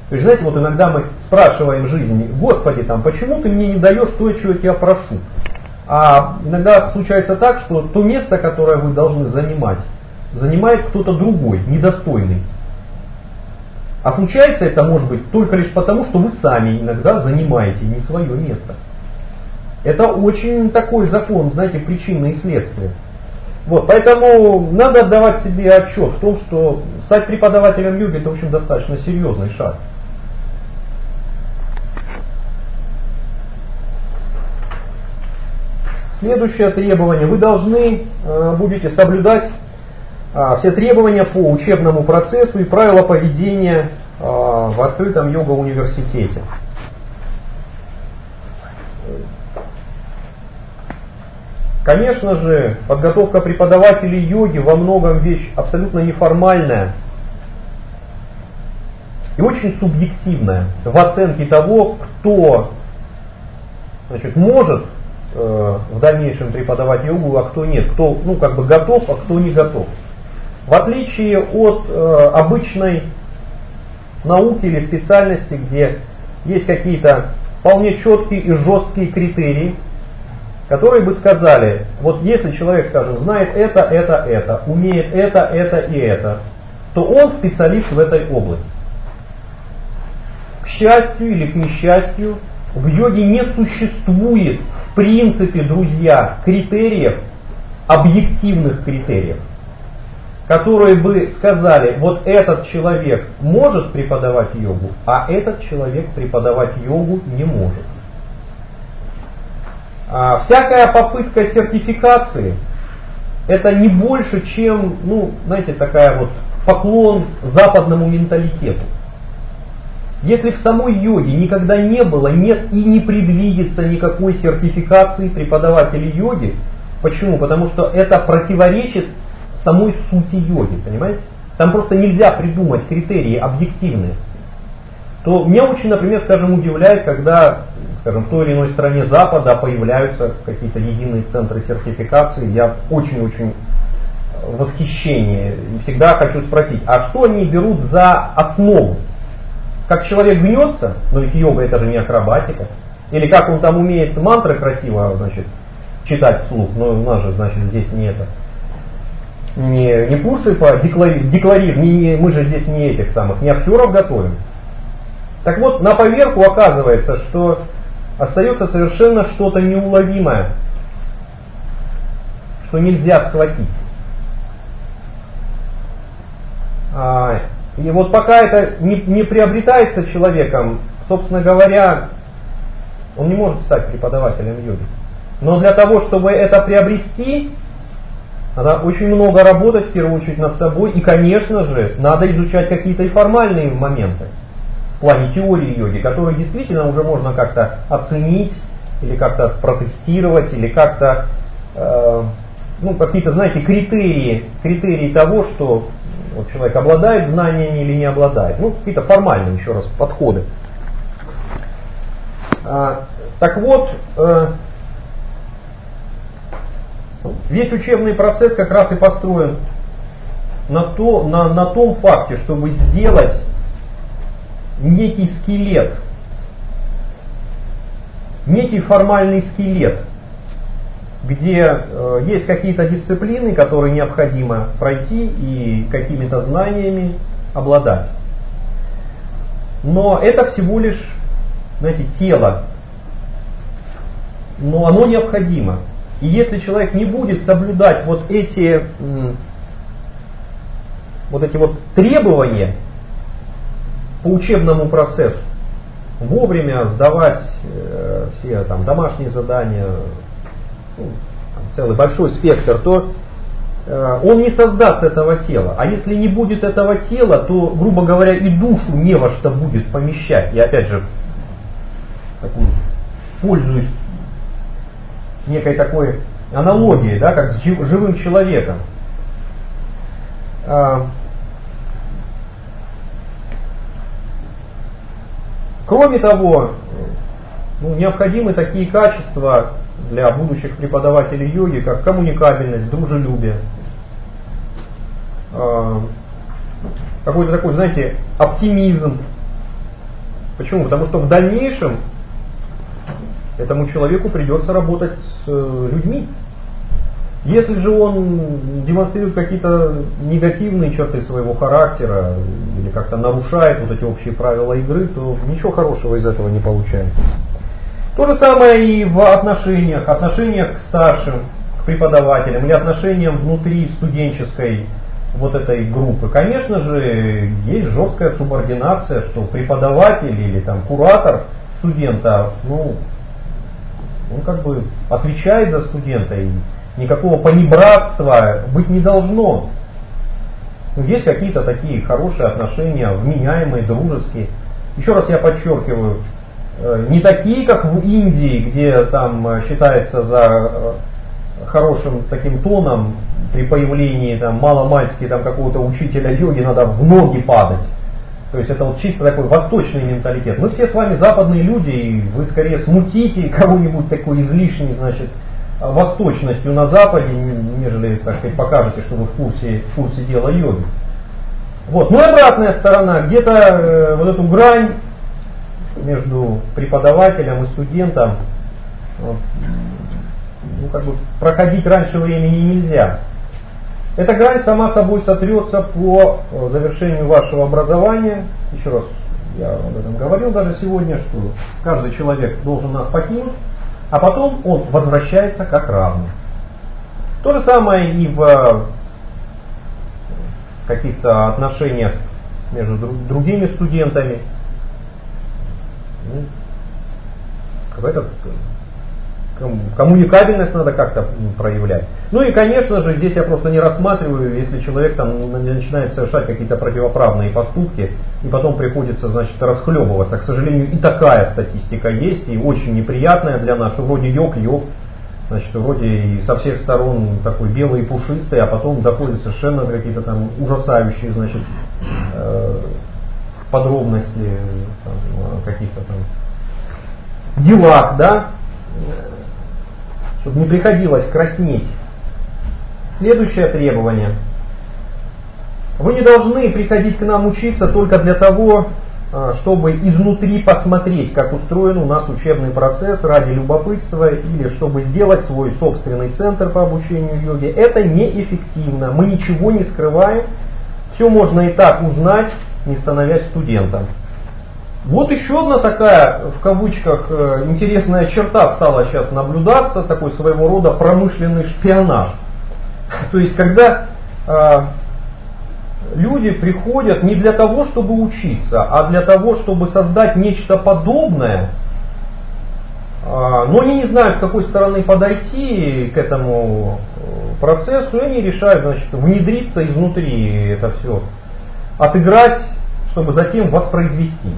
То есть, знаете, вот иногда мы спрашиваем в жизни: Господи, там, почему ты мне не даешь то, чего я тебя прошу? А иногда случается так, что то место, которое вы должны занимать, занимает кто-то другой, недостойный. А случается это, может быть, только лишь потому, что вы сами иногда занимаете не свое место. Это очень такой закон, знаете, причины и следствия. Вот, поэтому надо отдавать себе отчет в том, что стать преподавателем йоги — это, в общем, достаточно серьезный шаг. Следующее требование. Вы должны будете соблюдать все требования по учебному процессу и правила поведения в открытом йога-университете. Конечно же, подготовка преподавателей йоги во многом вещь абсолютно неформальная и очень субъективная в оценке того, кто, значит, может в дальнейшем преподавать йогу, а кто нет, кто готов, а кто не готов. В отличие от обычной науки или специальности, где есть какие-то вполне четкие и жесткие критерии, которые бы сказали: вот если человек, скажем, знает это, умеет это и это, то он специалист в этой области. К счастью или к несчастью, в йоге не существует в принципе, друзья, критериев, объективных критериев, которые бы сказали: вот этот человек может преподавать йогу, а этот человек преподавать йогу не может. Всякая попытка сертификации — это не больше, чем, знаете, такая вот поклон западному менталитету. Если в самой йоге никогда не было, нет и не предвидится никакой сертификации преподавателей йоги. Почему? Потому что это противоречит самой сути йоги, понимаете? Там просто нельзя придумать критерии объективные. То меня очень, например, удивляет, когда, в той или иной стране Запада появляются какие-то единые центры сертификации. Я очень-очень в восхищении. И всегда хочу спросить: а что они берут за основу? Как человек гнется, но ведь йога — это же не акробатика. Или как он там умеет мантры красиво, читать вслух, но у нас же, здесь не это. Не курсы по декларированию, мы же здесь не этих самых, не актеров готовим. Так вот, на поверку оказывается, что остается совершенно что-то неуловимое, что нельзя схватить. И вот пока это не приобретается человеком, собственно говоря, он не может стать преподавателем йоги. Но для того, чтобы это приобрести, надо очень много работать, в первую очередь, над собой. И, конечно же, надо изучать какие-то и формальные моменты в плане теории йоги, которые действительно уже можно как-то оценить, или как-то протестировать, или как-то, какие-то, критерии того, что вот человек обладает знаниями или не обладает. Какие-то формальные, еще раз, подходы. Так вот, весь учебный процесс как раз и построен на том факте, чтобы сделать некий скелет, некий формальный скелет, где есть какие-то дисциплины, которые необходимо пройти и какими-то знаниями обладать. Но это всего лишь, тело. Но оно необходимо. И если человек не будет соблюдать вот эти требования по учебному процессу, вовремя сдавать все домашние задания, целый большой спектр, то он не создаст этого тела. А если не будет этого тела, то, грубо говоря, и душу не во что будет помещать. Я опять же пользуюсь некой такой аналогией, как с живым человеком. Кроме того, необходимы такие качества для будущих преподавателей йоги, как коммуникабельность, дружелюбие, какой-то такой, оптимизм, Почему? Потому что в дальнейшем этому человеку придется работать с людьми. Если же он демонстрирует какие-то негативные черты своего характера или как-то нарушает вот эти общие правила игры, то ничего хорошего из этого не получается. То же самое и в отношениях к старшим, к преподавателям или отношениям внутри студенческой вот этой группы. Конечно же, есть жесткая субординация, что преподаватель или там куратор студента, он как бы отвечает за студента, и никакого понебратства быть не должно. Но есть какие-то такие хорошие отношения, вменяемые, дружеские. Еще раз я подчеркиваю, не такие, как в Индии, где там считается за хорошим таким тоном при появлении там маломальски там какого-то учителя йоги надо в ноги падать. То есть это вот чисто такой восточный менталитет. Мы все с вами западные люди, и вы скорее смутите кого-нибудь такой излишней, значит, восточностью на Западе, нежели, так сказать, покажете, что вы в курсе дела йоги. Вот. Ну и обратная сторона, где-то вот эту грань между преподавателем и студентом как бы проходить раньше времени нельзя. Эта грань сама собой сотрется по завершению вашего образования. Еще раз, я об этом говорил даже сегодня, что каждый человек должен нас покинуть, а потом он возвращается как равный. То же самое и в каких-то отношениях между другими студентами. Коммуникабельность надо как-то проявлять. Ну и, конечно же, здесь я просто не рассматриваю, если человек там начинает совершать какие-то противоправные поступки, и потом приходится, значит, расхлебываться. К сожалению, и такая статистика есть, и очень неприятная для нас, что вроде йог, значит, вроде и со всех сторон такой белый и пушистый, а потом доходит совершенно какие-то там ужасающие, значит, подробности там, каких-то там делах, да, чтобы не приходилось краснеть. Следующее требование. Вы не должны приходить к нам учиться только для того, чтобы изнутри посмотреть, как устроен у нас учебный процесс ради любопытства или чтобы сделать свой собственный центр по обучению йоге. Это неэффективно. Мы ничего не скрываем. Все можно и так узнать, не становясь студентом. Вот еще одна такая, в кавычках, интересная черта стала сейчас наблюдаться, такой своего рода промышленный шпионаж. То есть, когда люди приходят не для того, чтобы учиться, а для того, чтобы создать нечто подобное, но они не знают, с какой стороны подойти к этому процессу, и они решают, значит, внедриться изнутри это все, отыграть, чтобы затем воспроизвести.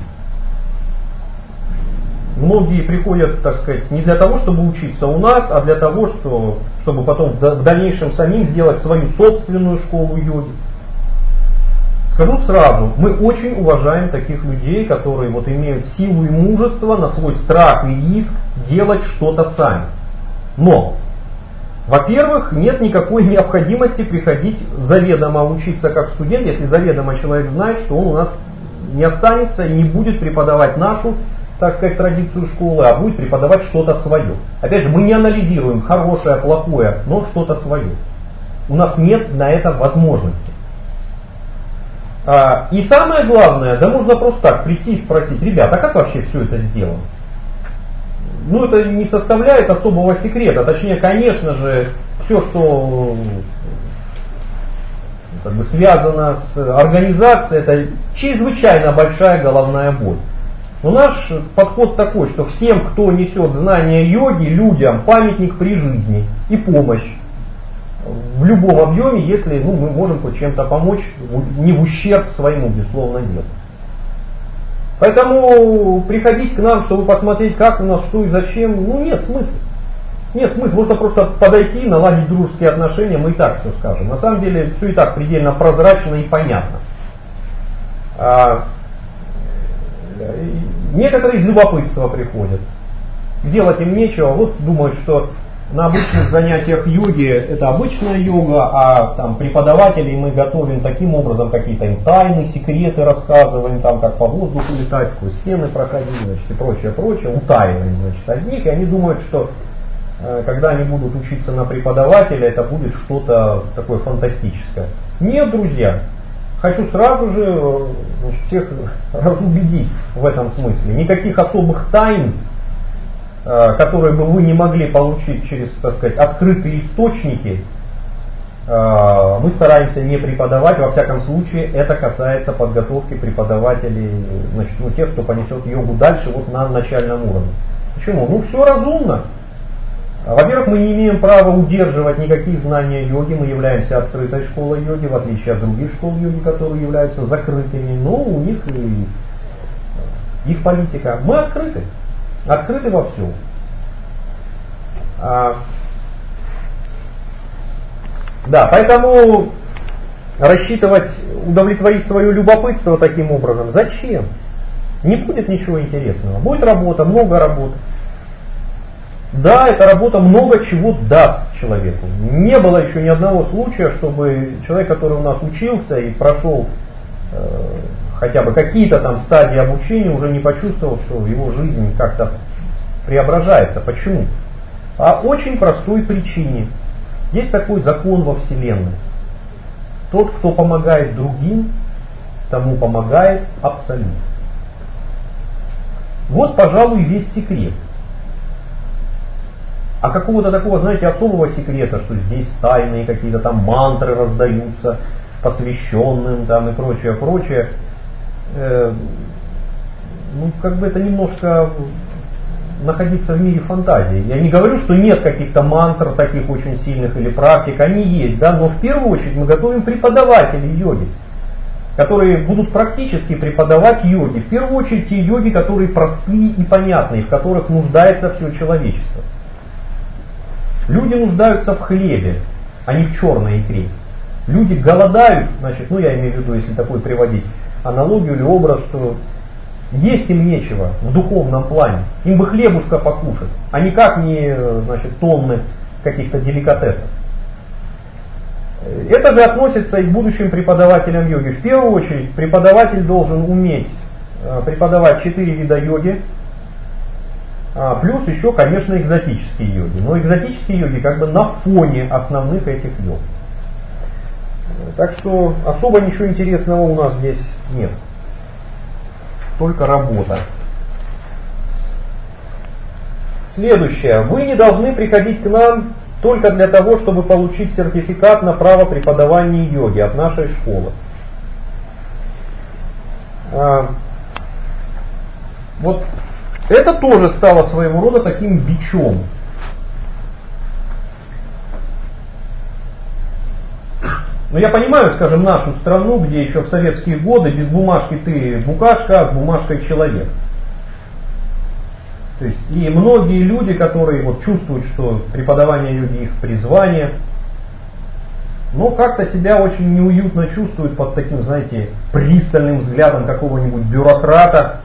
Многие приходят, так сказать, не для того, чтобы учиться у нас, а для того, чтобы потом в дальнейшем самим сделать свою собственную школу йоги. Скажу сразу, мы очень уважаем таких людей, которые вот имеют силу и мужество на свой страх и риск делать что-то сами. Но, во-первых, нет никакой необходимости приходить заведомо учиться как студент, если заведомо человек знает, что он у нас не останется и не будет преподавать нашу, так сказать, традицию школы, а будет преподавать что-то свое. Опять же, мы не анализируем хорошее, плохое, но что-то свое. У нас нет на это возможности. И самое главное, да можно просто так прийти и спросить: ребята, а как вообще все это сделано? Ну, это не составляет особого секрета. Точнее, конечно же, все, что как бы связано с организацией, это чрезвычайно большая головная боль. Но наш подход такой, что всем, кто несет знания йоги, людям памятник при жизни и помощь в любом объеме, если мы можем хоть чем-то помочь, не в ущерб своему, безусловно, делу. Поэтому приходить к нам, чтобы посмотреть, как у нас, что и зачем, нет смысла. Нет смысла, можно просто подойти, наладить дружеские отношения, мы и так все скажем. На самом деле все и так предельно прозрачно и понятно. Некоторые из любопытства приходят. Делать им нечего, вот думают, что на обычных занятиях йоги это обычная йога, а там преподавателей мы готовим таким образом, какие-то им тайны, секреты рассказываем, там как по воздуху летать, сквозь стены проходить, значит, и прочее, прочее, утаиваем, значит, от них, и они думают, что когда они будут учиться на преподавателя, это будет что-то такое фантастическое. Нет, друзья, хочу сразу же, значит, всех разубедить в этом смысле. Никаких особых тайн, которые бы вы не могли получить через, так сказать, открытые источники, мы стараемся не преподавать. Во всяком случае, это касается подготовки преподавателей, значит, ну, тех, кто понесет йогу дальше вот на начальном уровне. Почему? Ну, все разумно. Во-первых, мы не имеем права удерживать никакие знания йоги, мы являемся открытой школой йоги, в отличие от других школ йоги, которые являются закрытыми, но у них их политика. Мы открыты. Открыты во всем. Да, поэтому рассчитывать, удовлетворить свое любопытство таким образом, зачем? Не будет ничего интересного. Будет работа, много работы. Да, эта работа много чего даст человеку. Не было еще ни одного случая, чтобы человек, который у нас учился и прошел хотя бы какие-то там стадии обучения, уже не почувствовал, что его жизнь как-то преображается. Почему? По очень простой причине. Есть такой закон во Вселенной. Тот, кто помогает другим, тому помогает Абсолют. Вот, пожалуй, весь секрет. А какого-то такого, знаете, особого секрета, что здесь тайные какие-то там мантры раздаются посвященным там и прочее, прочее, ну, как бы это немножко находиться в мире фантазии. Я не говорю, что нет каких-то мантр таких очень сильных или практик, они есть, да, но в первую очередь мы готовим преподавателей йоги, которые будут практически преподавать йоги. В первую очередь те йоги, которые простые и понятные, в которых нуждается все человечество. Люди нуждаются в хлебе, а не в черной икре. Люди голодают, значит, ну я имею в виду, если такой приводить аналогию или образ, что есть им нечего в духовном плане. Им бы хлебушка покушать, а никак не, значит, тонны каких-то деликатесов. Это же относится и к будущим преподавателям йоги. В первую очередь преподаватель должен уметь преподавать 4 вида йоги, плюс еще, конечно, экзотические йоги. Но экзотические йоги как бы на фоне основных этих йог. Так что особо ничего интересного у нас здесь нет. Только работа. Следующее. Вы не должны приходить к нам только для того, чтобы получить сертификат на право преподавания йоги от нашей школы. Вот это тоже стало своего рода таким бичом. Но я понимаю, скажем, нашу страну, где еще в советские годы без бумажки ты букашка, а с бумажкой человек. То есть и многие люди, которые вот чувствуют, что преподавание йоги их призвание, но как-то себя очень неуютно чувствуют под таким, знаете, пристальным взглядом какого-нибудь бюрократа,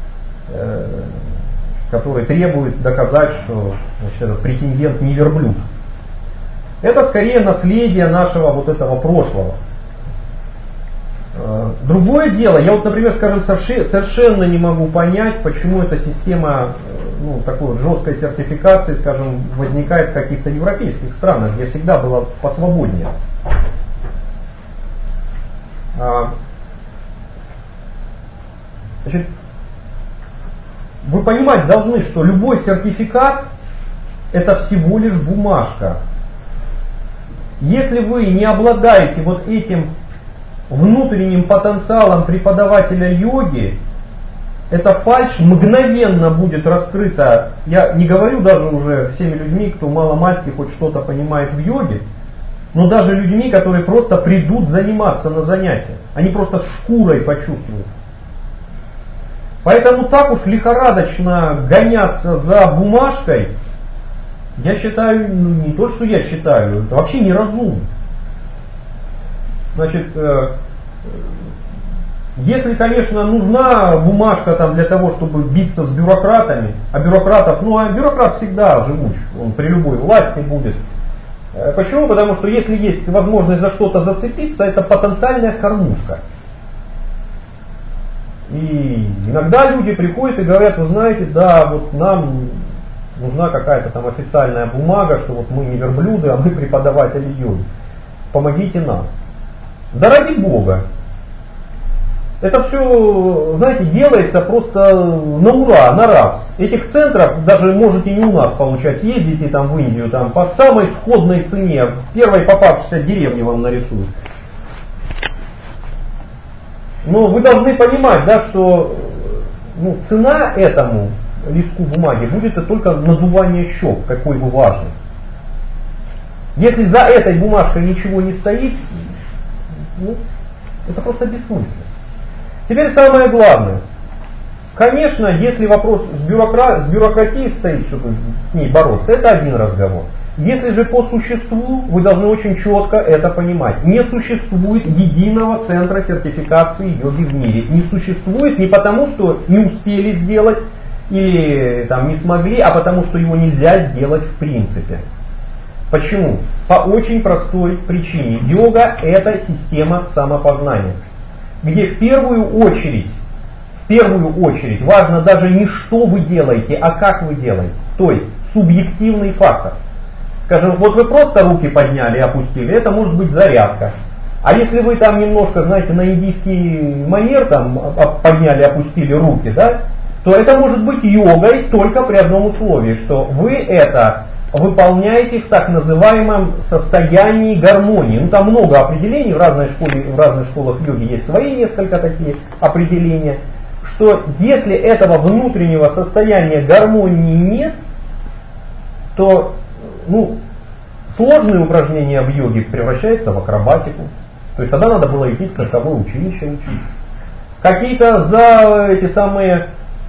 который требует доказать, что, значит, этот претендент не верблюд. Это скорее наследие нашего вот этого прошлого. Другое дело, я вот, например, скажем, совершенно не могу понять, почему эта система, ну, такой вот жесткой сертификации, скажем, возникает в каких-то европейских странах, где всегда было посвободнее. Значит, вы понимать должны, что любой сертификат это всего лишь бумажка. Если вы не обладаете вот этим внутренним потенциалом преподавателя йоги, эта фальшь мгновенно будет раскрыта. Я не говорю даже уже всеми людьми, кто маломальски хоть что-то понимает в йоге, но даже людьми, которые просто придут заниматься на занятия. Они просто шкурой почувствуют. Поэтому так уж лихорадочно гоняться за бумажкой, я считаю, ну, не то, что я считаю, это вообще неразумно. Значит, Если, конечно, нужна бумажка там для того, чтобы биться с бюрократами, а бюрократ всегда живуч, он при любой власти будет. Почему? Потому что если есть возможность за что-то зацепиться, это потенциальная кормушка. И иногда люди приходят и говорят: вы знаете, да, вот нам нужна какая-то там официальная бумага, что вот мы не верблюды, а мы преподаватели йоги. Помогите нам. Да ради Бога. Это все, знаете, делается просто на ура, на раз. Этих центров даже можете не у нас получать. Ездите там в Индию, там по самой сходной цене. Первой попавшейся деревне вам нарисуют. Но вы должны понимать, да, что цена этому листку бумаги будет это только надувание щек, какой вы важный. Если за этой бумажкой ничего не стоит, это просто бессмысленно. Теперь самое главное. Конечно, если вопрос с бюрократией стоит, чтобы с ней бороться, это один разговор. Если же по существу, вы должны очень четко это понимать. Не существует единого центра сертификации йоги в мире. Не существует не потому, что не успели сделать или там, не смогли, а потому, что его нельзя сделать в принципе. Почему? По очень простой причине. Йога – это система самопознания, где в первую очередь важно даже не что вы делаете, а как вы делаете. То есть субъективный фактор. Скажем, вот вы просто руки подняли и опустили, это может быть зарядка. А если вы там немножко, знаете, на индийский манер там подняли и опустили руки, да, то это может быть йогой только при одном условии, что вы это выполняете в так называемом состоянии гармонии. Там много определений, в разных школах йоги есть свои несколько такие определения, что если этого внутреннего состояния гармонии нет, то сложные упражнения в йоге превращаются в акробатику. То есть тогда надо было идти в цирковое училище учиться. Какие-то за эти самые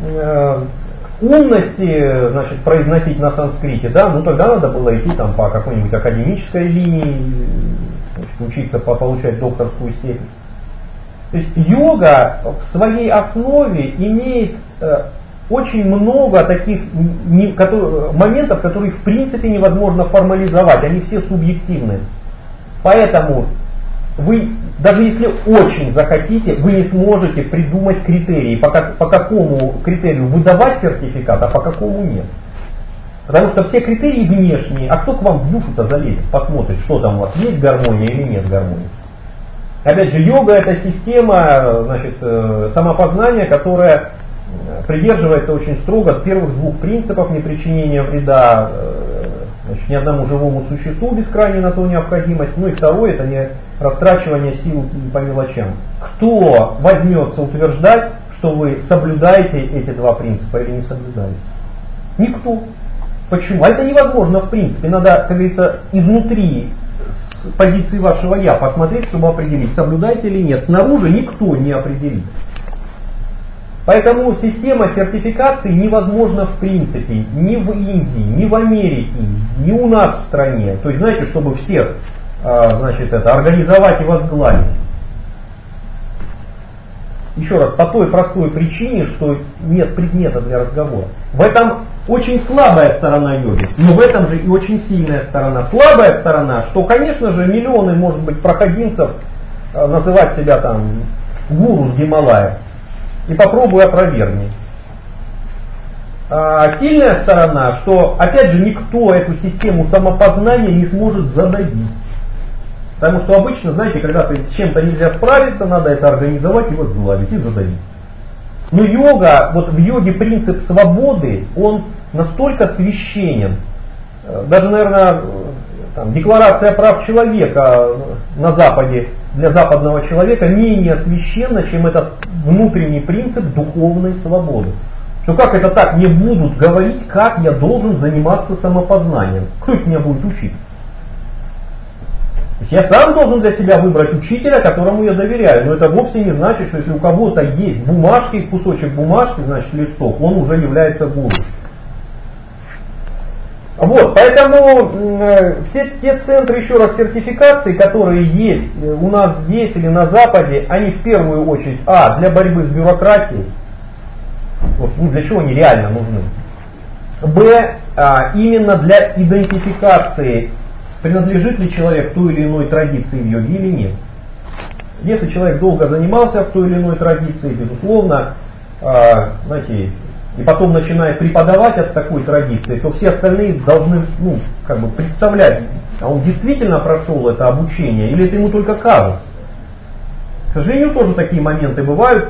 умности, значит, произносить на санскрите, да, тогда надо было идти там по какой-нибудь академической линии, значит, учиться получать докторскую степень. То есть йога в своей основе имеет очень много таких моментов, которые в принципе невозможно формализовать, они все субъективны. Поэтому вы, даже если очень захотите, вы не сможете придумать критерии, по какому критерию выдавать сертификат, а по какому нет. Потому что все критерии внешние, а кто к вам в душу-то залезет, посмотрит, что там у вас, есть гармония или нет гармонии. Опять же, йога — это система, значит, самопознания, которая придерживается очень строго первых двух принципов: непричинения вреда, значит, ни одному живому существу без крайней на то необходимости. И второе — это не растрачивание сил по мелочам. Кто возьмется утверждать, что вы соблюдаете эти два принципа или не соблюдаете? Никто. Почему? А это невозможно в принципе. Надо, как говорится, изнутри, с позиции вашего «я» посмотреть, чтобы определить, соблюдаете или нет. Снаружи никто не определит. Поэтому система сертификации невозможна в принципе ни в Индии, ни в Америке, ни у нас в стране. То есть, знаете, чтобы всех, значит, организовать и возглавить. Еще раз, по той простой причине, что нет предмета для разговора. В этом очень слабая сторона йоги, но в этом же и очень сильная сторона. Слабая сторона, что, конечно же, миллионы, может быть, проходимцев называть себя там гуру с Гималая. И попробуй опровергни. А сильная сторона, что опять же никто эту систему самопознания не сможет задавить. Потому что обычно, знаете, когда ты с чем-то нельзя справиться, надо это организовать и возглавить, и задавить. Но йога, вот в йоге принцип свободы, он настолько священен. Даже, наверное, декларация прав человека на Западе для западного человека менее священна, чем этот внутренний принцип духовной свободы. Что как это так, мне будут говорить, как я должен заниматься самопознанием? Кто меня будет учить? То есть я сам должен для себя выбрать учителя, которому я доверяю. Но это вовсе не значит, что если у кого-то есть бумажки, кусочек бумажки, значит листок, он уже является гуру. Вот, поэтому все те центры, еще раз, сертификации, которые есть у нас здесь или на Западе, они в первую очередь, для борьбы с бюрократией, вот, для чего они реально нужны, именно для идентификации, принадлежит ли человек той или иной традиции в йоге или нет. Если человек долго занимался в той или иной традиции, безусловно, знаете, и потом начинает преподавать от такой традиции, то все остальные должны представлять, а он действительно прошел это обучение или это ему только кажется. К сожалению, тоже такие моменты бывают.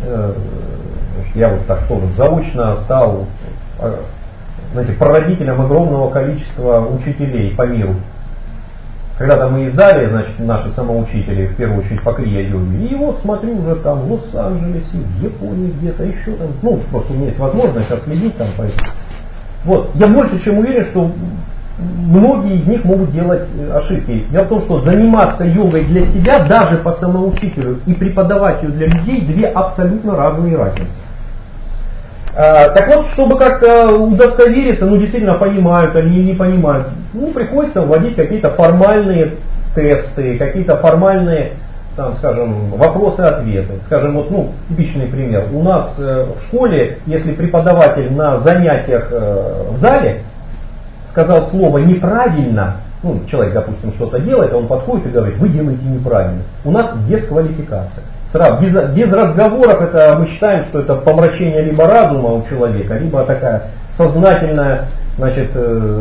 Я вот так тоже заочно стал прародителем огромного количества учителей по миру. Когда-то мы издали, значит, наши самоучители, в первую очередь по крия-йоге, и вот смотрю уже там в Лос-Анджелесе, в Японии где-то еще там, просто у меня есть возможность отследить там. Вот, я больше чем уверен, что многие из них могут делать ошибки. Дело в том, что заниматься йогой для себя, даже по самоучителю, и преподавать ее для людей, две абсолютно разные разницы. Так вот, чтобы как-то удостовериться, действительно понимают они или не понимают, приходится вводить какие-то формальные тесты, какие-то формальные, скажем, вопросы-ответы. Скажем, типичный пример. У нас в школе, если преподаватель на занятиях в зале сказал слово неправильно, человек, допустим, что-то делает, а он подходит и говорит, вы делаете неправильно. У нас дисквалификация. Сразу, без разговоров это мы считаем, что это помрачение либо разума у человека, либо такая сознательная, значит,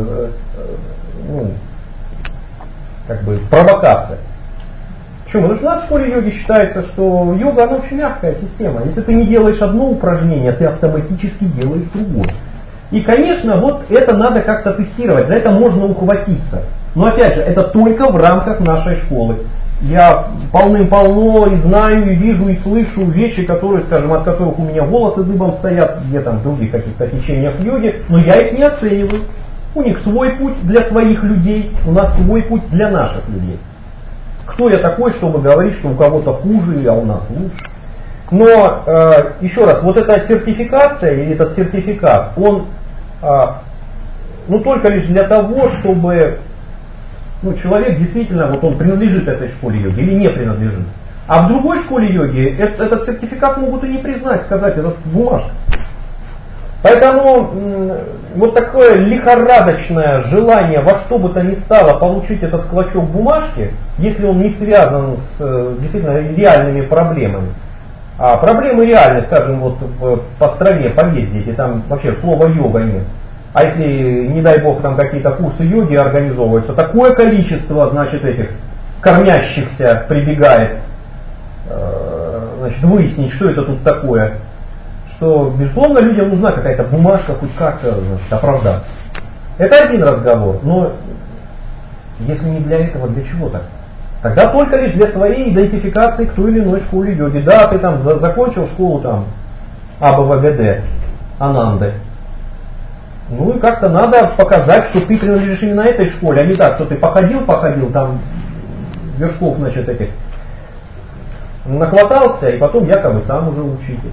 провокация. Почему? Потому что у нас в школе йоги считается, что йога она очень мягкая система. Если ты не делаешь одно упражнение, ты автоматически делаешь другое. И, конечно, вот это надо как-то тестировать, за это можно ухватиться. Но опять же, это только в рамках нашей школы. Я полным-полно и знаю, и вижу, и слышу вещи, которые, скажем, от которых у меня волосы дыбом стоят, где там в других каких-то течениях йоги, но я их не оцениваю. У них свой путь для своих людей, у нас свой путь для наших людей. Кто я такой, чтобы говорить, что у кого-то хуже, а у нас лучше? Но, еще раз, вот эта сертификация или этот сертификат, он только лишь для того, чтобы человек действительно, он принадлежит этой школе йоги или не принадлежит. А в другой школе йоги этот сертификат могут и не признать, сказать, это бумажка. Поэтому вот такое лихорадочное желание во что бы то ни стало получить этот клочок бумажки, если он не связан с действительно реальными проблемами. А проблемы реальные, скажем, по стране поездить, и там вообще слова йога нет. А если, не дай бог, там какие-то курсы йоги организовываются, такое количество, значит, этих кормящихся прибегает, выяснить, что это тут такое, что, безусловно, людям нужна какая-то бумажка, хоть как-то, оправдаться. Это один разговор, но если не для этого, для чего так? Тогда только лишь для своей идентификации к той или иной школе йоги. Да, ты там закончил школу АБВГД, Ананды. И как-то надо показать, что ты принадлежишь именно этой школе, а не так, что ты походил, там вершков, этих нахватался, и потом якобы сам уже учитель.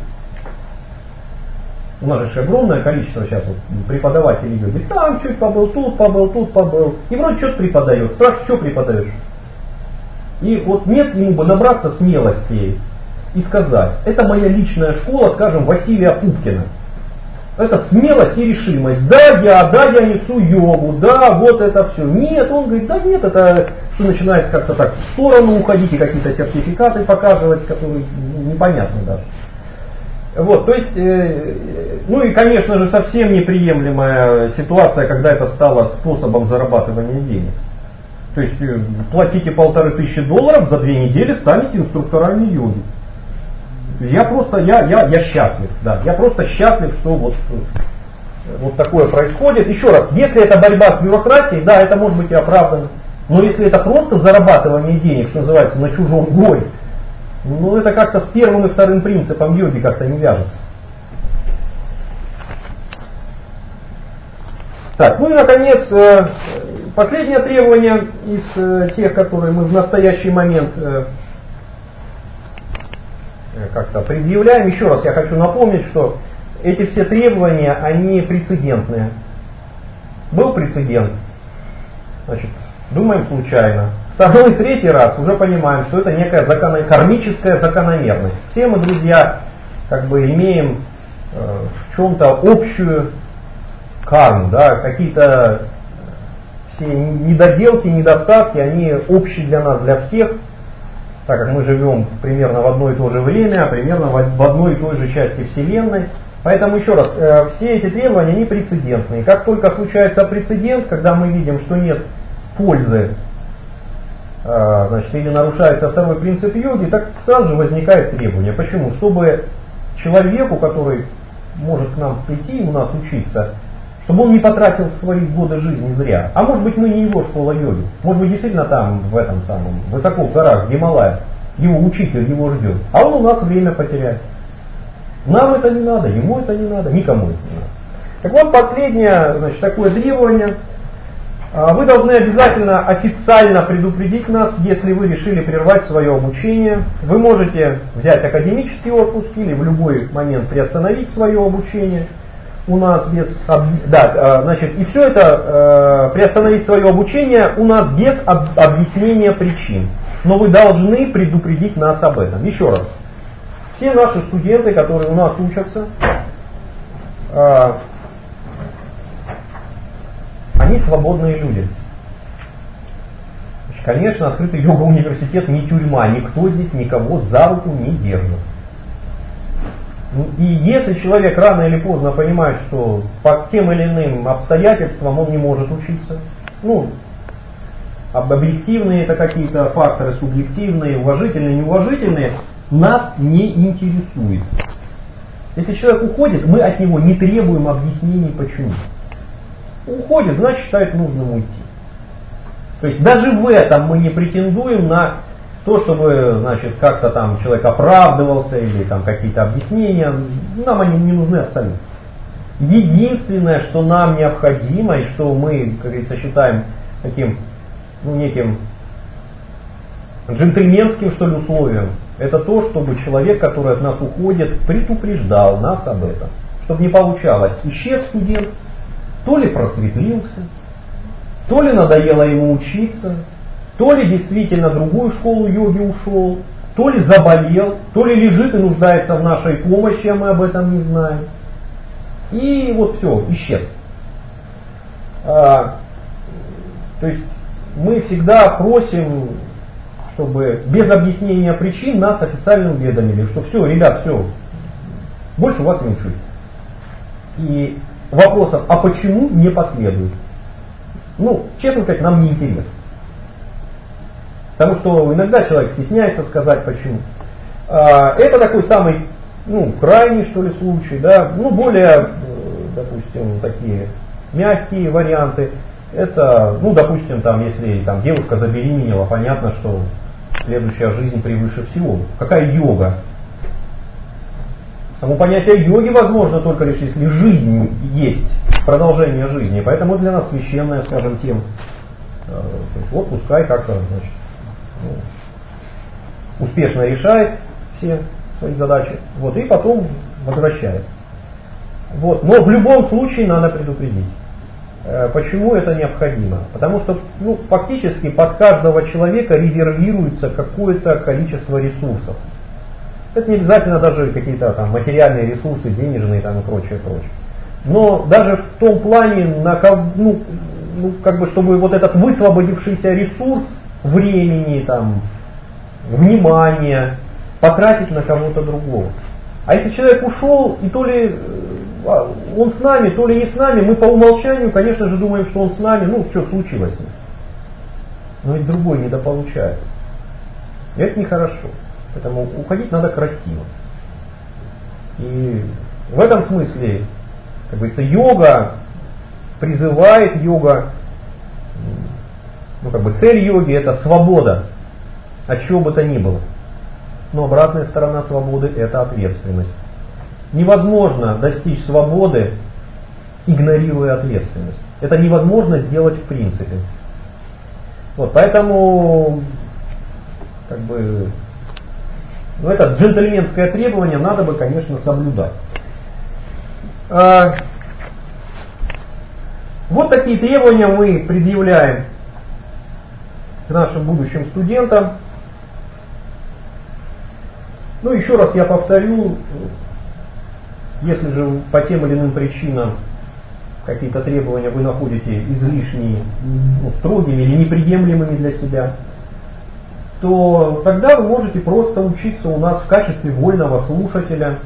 У нас же огромное количество сейчас преподавателей йоги. Там чуть побыл, тут побыл. И вроде что-то преподает. Спрашиваешь, что преподаешь? И нет ему бы набраться смелости и сказать, это моя личная школа, скажем, Василия Пупкина. Это смелость и решимость. Да, я несу йогу, да, вот это все. Нет, он говорит, да нет, это что начинает как-то так в сторону уходить и какие-то сертификаты показывать, которые непонятны даже. То есть, и конечно же совсем неприемлемая ситуация, когда это стало способом зарабатывания денег. То есть платите $1500 за 2 недели, станете инструкторами йоги. Я счастлив, да, я просто счастлив, что вот такое происходит. Еще раз, если это борьба с бюрократией, да, это может быть и оправдано. Но если это просто зарабатывание денег, что называется, на чужом горе, это как-то с первым и вторым принципом йоги как-то не вяжется. Так, и наконец, последнее требование из тех, которые мы в настоящий момент как-то предъявляем. Еще раз я хочу напомнить, что эти все требования, они прецедентные. Был прецедент. Значит, думаем случайно. Второй и третий раз уже понимаем, что это некая кармическая закономерность. Все мы, друзья, как бы имеем в чем-то общую карму, да, какие-то все недоделки, недостатки, они общие для нас, для всех, так как мы живем примерно в одно и то же время, примерно в одной и той же части Вселенной. Поэтому еще раз, все эти требования, они прецедентные. Как только случается прецедент, когда мы видим, что нет пользы, значит, или нарушается второй принцип йоги, так сразу же возникает требование. Почему? Чтобы человеку, который может к нам прийти и у нас учиться, чтобы он не потратил свои годы жизни зря. А может быть, мы не его школа йоги. Может быть, действительно там, в этом самом, высоко в горах, в Гималаях, его учитель его ждет. А он у нас время потеряет. Нам это не надо, ему это не надо, никому это не надо. Так вот, последнее, значит, такое требование. Вы должны обязательно официально предупредить нас, если вы решили прервать свое обучение. Вы можете взять академический отпуск или в любой момент приостановить свое обучение. У нас без... значит, и все это, приостановить свое обучение у нас без объяснения причин. Но вы должны предупредить нас об этом. Еще раз. Все наши студенты, которые у нас учатся, они свободные люди. Значит, конечно, открытый йога-университет не тюрьма, никто здесь никого за руку не держит. И если человек рано или поздно понимает, что по тем или иным обстоятельствам он не может учиться, объективные это какие-то факторы, субъективные, уважительные, неуважительные, нас не интересует. Если человек уходит, мы от него не требуем объяснений почему. Уходит, значит считает нужным уйти. То есть даже в этом мы не претендуем на то, чтобы, значит, как-то там человек оправдывался или там какие-то объяснения. Нам они не нужны абсолютно. Единственное, что нам необходимо и что мы, как говорится, считаем таким, неким джентльменским, что ли, условием, это то, чтобы человек, который от нас уходит, предупреждал нас об этом. Чтобы не получалось, исчез студент, то ли просветлился, то ли надоело ему учиться, то ли действительно в другую школу йоги ушел, то ли заболел, то ли лежит и нуждается в нашей помощи, а мы об этом не знаем. И вот все, исчез. То есть мы всегда просим, чтобы без объяснения причин нас официально уведомили, что все, ребят, все, больше у вас не учусь. И вопросов, а почему, не последует. Честно сказать, нам не интересно. Потому что иногда человек стесняется сказать почему. Это такой самый, крайний, что ли, случай, да, более, допустим, такие мягкие варианты. Это, допустим, там, если там девушка забеременела, понятно, что следующая жизнь превыше всего. Какая йога? Само понятие йоги возможно только лишь если жизнь есть, продолжение жизни. Поэтому для нас священная, скажем, тема. Вот пускай как-то, значит, успешно решает все свои задачи, и потом возвращается. Но в любом случае надо предупредить. Почему это необходимо? Потому что фактически под каждого человека резервируется какое-то количество ресурсов. Это не обязательно даже какие-то там материальные ресурсы, денежные там, и прочее, прочее. Но даже в том плане, чтобы вот этот высвободившийся ресурс времени, там, внимания потратить на кого-то другого. А если человек ушел, и то ли он с нами, то ли не с нами, мы по умолчанию, конечно же, думаем, что он с нами, что случилось с ним. Но ведь другой недополучает. И это нехорошо. Поэтому уходить надо красиво. И в этом смысле, как говорится, йога призывает, цель йоги это свобода от чего бы то ни было. Но обратная сторона свободы это ответственность. Невозможно достичь свободы, игнорируя ответственность. Это невозможно сделать в принципе. Поэтому это джентльменское требование надо бы, конечно, соблюдать. Вот такие требования мы предъявляем к нашим будущим студентам. Ну, еще раз я повторю, если же по тем или иным причинам какие-то требования вы находите излишние, строгими или неприемлемыми для себя, то тогда вы можете просто учиться у нас в качестве вольного слушателя,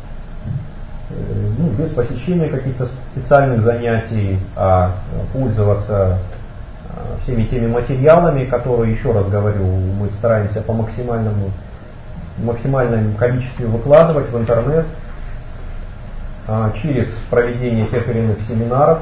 без посещения каких-то специальных занятий, а пользоваться всеми теми материалами, которые, еще раз говорю, мы стараемся по максимальному количестве выкладывать в интернет через проведение тех или иных семинаров.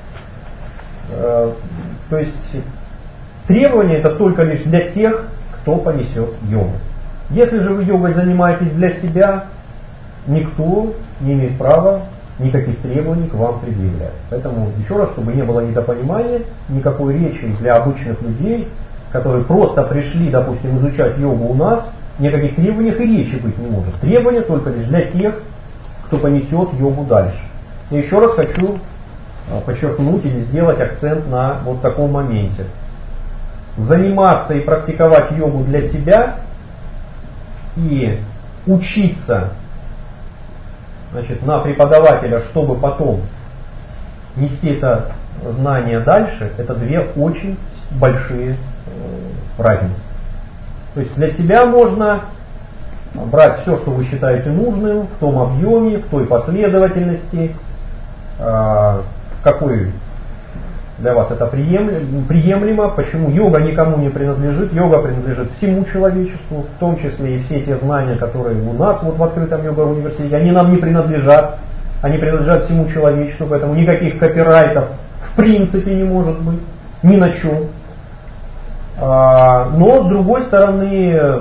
То есть требования это только лишь для тех, кто понесет йогу. Если же вы йогой занимаетесь для себя, никто не имеет права никаких требований к вам предъявлять. Поэтому еще раз, чтобы не было недопонимания, никакой речи для обычных людей, которые просто пришли, допустим, изучать йогу у нас, никаких требований и речи быть не может. Требования только лишь для тех, кто понесет йогу дальше. И еще раз хочу подчеркнуть или сделать акцент на вот таком моменте. Заниматься и практиковать йогу для себя и учиться, значит, на преподавателя, чтобы потом нести это знание дальше, это две очень большие разницы. То есть для себя можно брать все, что вы считаете нужным, в том объеме, в той последовательности, какой для вас это приемлемо. Почему? Йога никому не принадлежит, йога принадлежит всему человечеству, в том числе и все те знания, которые у нас вот в открытом йога-университете, они нам не принадлежат, они принадлежат всему человечеству, поэтому никаких копирайтов в принципе не может быть, ни на чем. Но с другой стороны,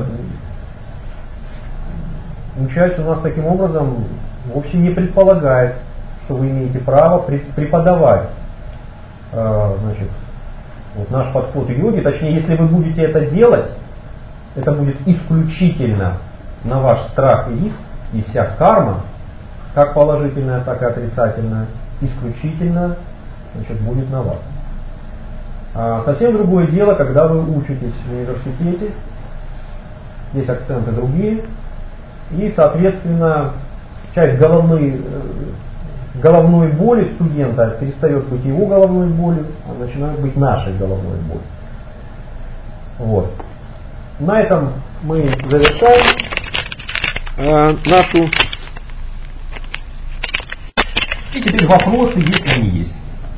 учась у нас таким образом вовсе не предполагает, что вы имеете право преподавать, значит, вот наш подход йоги. Точнее, если вы будете это делать, это будет исключительно на ваш страх и риск, и вся карма, как положительная, так и отрицательная, исключительно, значит, будет на вас. Совсем другое дело, когда вы учитесь в университете, здесь акценты другие, и, соответственно, часть головной боли студента перестает быть его головной болью, а начинает быть нашей головной болью. Вот. На этом мы завершаем нашу. И теперь вопросы, если они есть.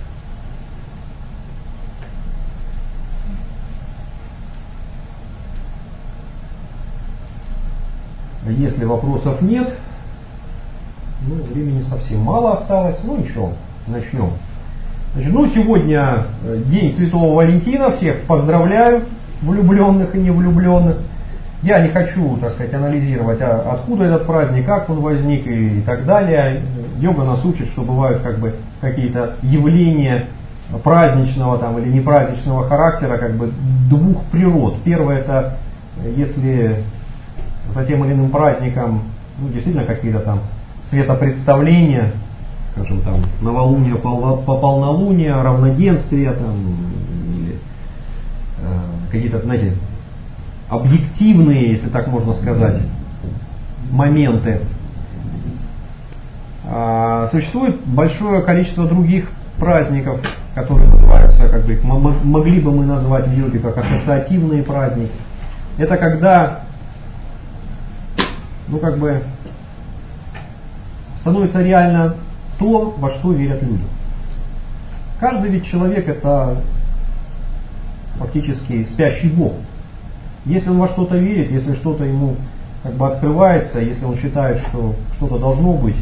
Если вопросов нет, времени совсем мало осталось, ничего, начнем. Значит, сегодня день Святого Валентина, всех поздравляю, влюбленных и невлюбленных. Я не хочу, так сказать, анализировать, откуда этот праздник, как он возник и так далее. Йога нас учит, что бывают как бы какие-то явления праздничного там, или непраздничного характера, как бы двух природ. Первое это, если за тем или иным праздником, действительно какие-то там светопредставления, скажем там, новолуние по полнолуние, равноденствие там, или какие-то, знаете, объективные, если так можно сказать, моменты. Существует большое количество других праздников, которые называются, как бы, могли бы мы назвать в йоге как ассоциативные праздники. Это когда, как бы, становится реально то, во что верят люди. Каждый ведь человек это фактически спящий Бог. Если он во что-то верит, если что-то ему как бы открывается, если он считает, что что-то должно быть,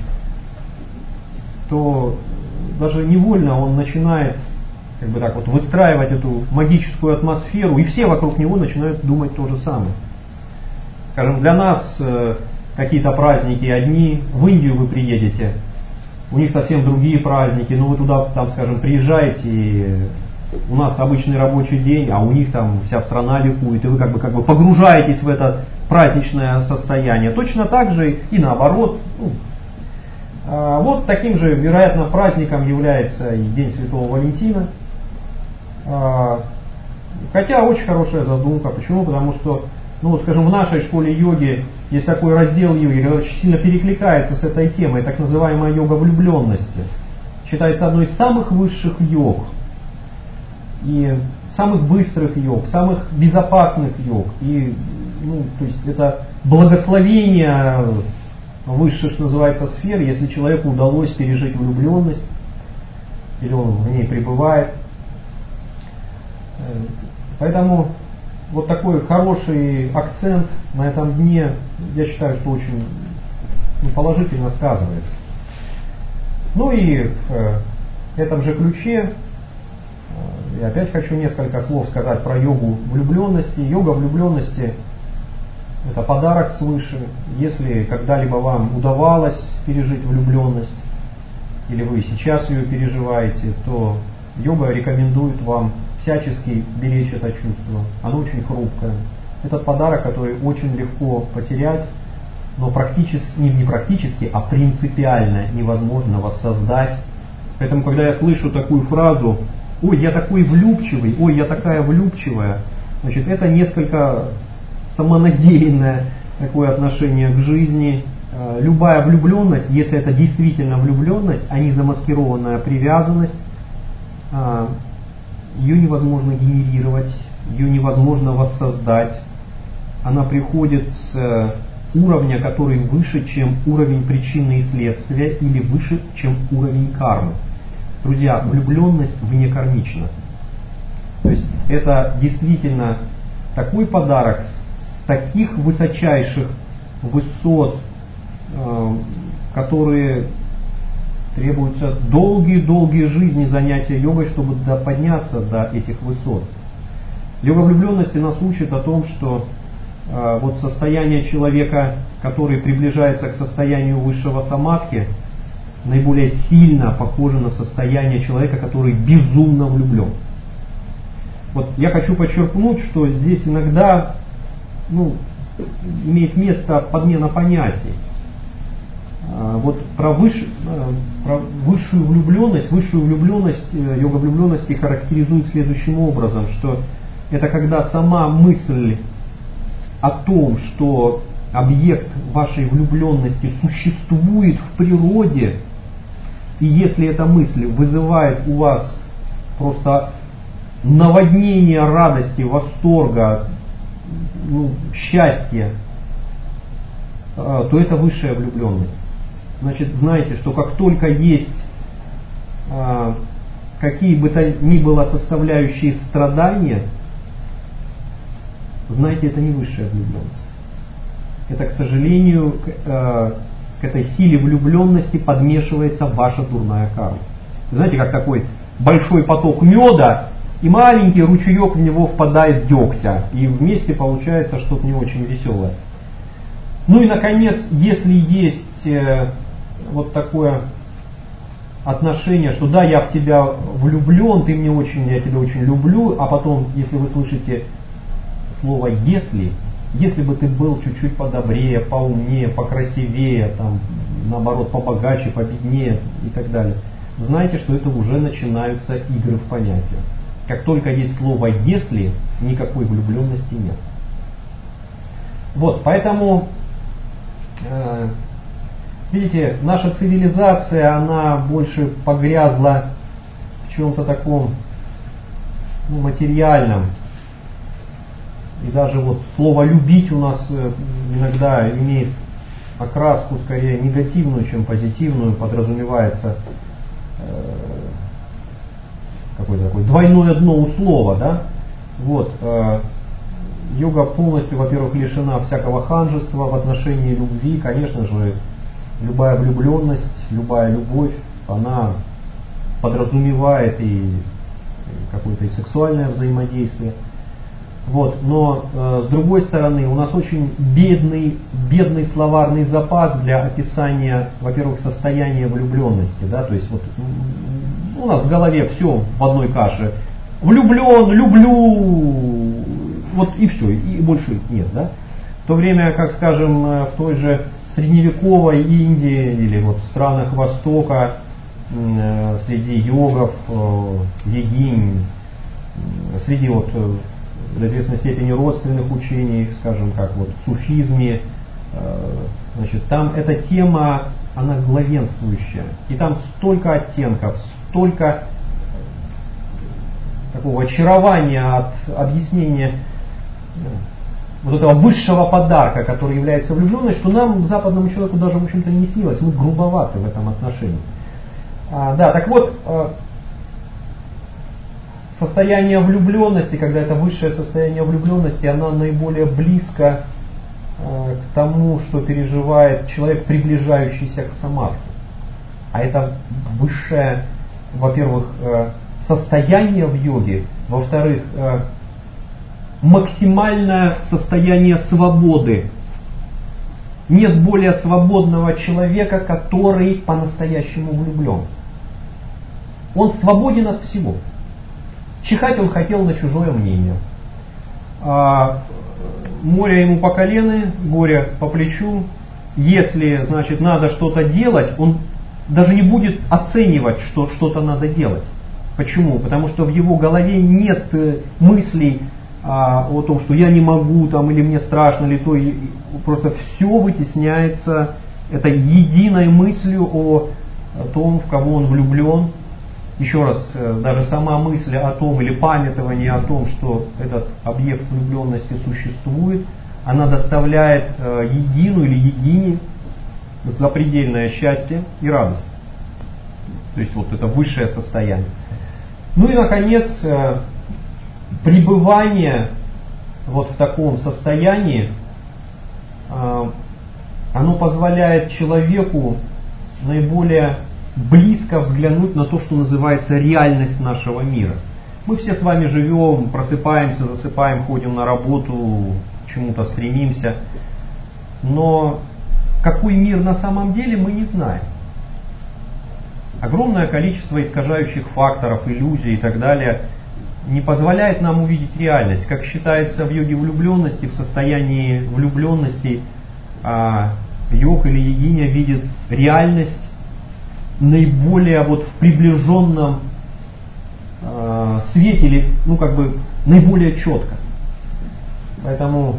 то даже невольно он начинает как бы так вот выстраивать эту магическую атмосферу, и все вокруг него начинают думать то же самое. Скажем, для нас какие-то праздники одни, в Индию вы приедете, у них совсем другие праздники, но вы туда, там, скажем, приезжаете, и у нас обычный рабочий день, а у них там вся страна ликует, и вы как бы погружаетесь в это праздничное состояние. Точно так же и наоборот. Вот таким же, вероятно, праздником является и День Святого Валентина. Хотя очень хорошая задумка. Почему? Потому что, скажем, в нашей школе йоги есть такой раздел йоги, который очень сильно перекликается с этой темой, так называемая йога влюбленности. Считается одной из самых высших йог. И самых быстрых йог, самых безопасных йог. И, то есть это благословение высших, что называется, сфер, если человеку удалось пережить влюбленность, или он в ней пребывает. Поэтому вот такой хороший акцент на этом дне, я считаю, что очень положительно сказывается. И в этом же ключе я опять хочу несколько слов сказать про йогу влюбленности. Йога влюбленности — это подарок свыше. Если когда-либо вам удавалось пережить влюбленность, или вы сейчас ее переживаете, то йога рекомендует вам всячески беречь это чувство. Оно очень хрупкое. Этот подарок, который очень легко потерять, но не практически, а принципиально невозможно воссоздать. Поэтому, когда я слышу такую фразу: «Ой, я такой влюбчивый», «Ой, я такая влюбчивая», значит, это несколько самонадеянное такое отношение к жизни. Любая влюбленность, если это действительно влюбленность, а не замаскированная привязанность, ее невозможно генерировать, ее невозможно воссоздать. Она приходит с уровня, который выше, чем уровень причины и следствия, или выше, чем уровень кармы. Друзья, влюбленность вне кармична. То есть это действительно такой подарок с таких высочайших высот, которые требуются долгие-долгие жизни занятия йогой, чтобы подняться до этих высот. Йога влюбленности нас учит о том, что вот состояние человека, который приближается к состоянию высшего самадхи, наиболее сильно похоже на состояние человека, который безумно влюблен. Вот я хочу подчеркнуть, что здесь иногда имеет место подмена понятий. Вот про высшую влюбленность йога влюбленности характеризует следующим образом, что это когда сама мысль о том, что объект вашей влюбленности существует в природе, и если эта мысль вызывает у вас просто наводнение радости, восторга, счастья, то это высшая влюбленность. Значит, знаете, что как только есть какие бы то ни было составляющие страдания, знаете, это не высшая влюбленность. Это, к сожалению, к этой силе влюбленности подмешивается ваша дурная карма. Знаете, как такой большой поток меда, и маленький ручеек в него впадает дегтя, и вместе получается что-то не очень веселое. И, наконец, если есть вот такое отношение, что да, я в тебя влюблен, ты мне очень, я тебя очень люблю, а потом, если вы слышите слово если бы ты был чуть-чуть подобрее, поумнее, покрасивее, там, наоборот, побогаче, победнее и так далее, знайте, что это уже начинаются игры в понятия. Как только есть слово «если», никакой влюбленности нет. Вот, поэтому, видите, наша цивилизация, она больше погрязла в чем-то таком материальном. И даже вот слово «любить» у нас иногда имеет окраску скорее негативную, чем позитивную, подразумевается какое-то такое двойное дно у слова, да? Вот, йога полностью, во-первых, лишена всякого ханжества в отношении любви. Конечно же, любая влюбленность, любая любовь, она подразумевает и какое-то и сексуальное взаимодействие. Вот, но с другой стороны, у нас очень бедный словарный запас для описания, во-первых, состояния влюбленности, да, то есть вот у нас в голове все в одной каше. Влюблен, люблю, вот и все, и больше нет, да. В то время, как, скажем, в той же средневековой Индии или вот в странах Востока среди йогов, йогинь, среди вот до известной степени родственных учений, скажем, как вот в суфизме, значит, там эта тема, она главенствующая. И там столько оттенков, столько такого очарования от объяснения вот этого высшего подарка, который является влюбленность, что нам, западному человеку, даже, в общем-то, не снилось. Мы грубоваты в этом отношении. Да, так вот, состояние влюбленности, когда это высшее состояние влюбленности, оно наиболее близко к тому, что переживает человек, приближающийся к самадхи. А это высшее, во-первых, состояние в йоге, во-вторых, максимальное состояние свободы. Нет более свободного человека, который по-настоящему влюблен. Он свободен от всего. Чихать он хотел на чужое мнение. Море ему по колено, горе по плечу. Если, значит, надо что-то делать, он даже не будет оценивать, что что-то надо делать. Почему? Потому что в его голове нет мыслей о том, что я не могу, там, или мне страшно, или то. Просто все вытесняется этой единой мыслью о том, в кого он влюблен. Еще раз, даже сама мысль о том, или памятование о том, что этот объект влюбленности существует, она доставляет едину или едине запредельное счастье и радость. То есть вот это высшее состояние. Ну и, наконец, пребывание вот в таком состоянии, оно позволяет человеку наиболее близко взглянуть на то, что называется реальность нашего мира. Мы все с вами живем, просыпаемся, засыпаем, ходим на работу, к чему-то стремимся. Но какой мир на самом деле, мы не знаем. Огромное количество искажающих факторов, иллюзий и так далее не позволяет нам увидеть реальность. Как считается в йоге влюбленности, в состоянии влюбленности йог или йогиня видит реальность наиболее вот в приближенном свете, или ну как бы наиболее четко. Поэтому,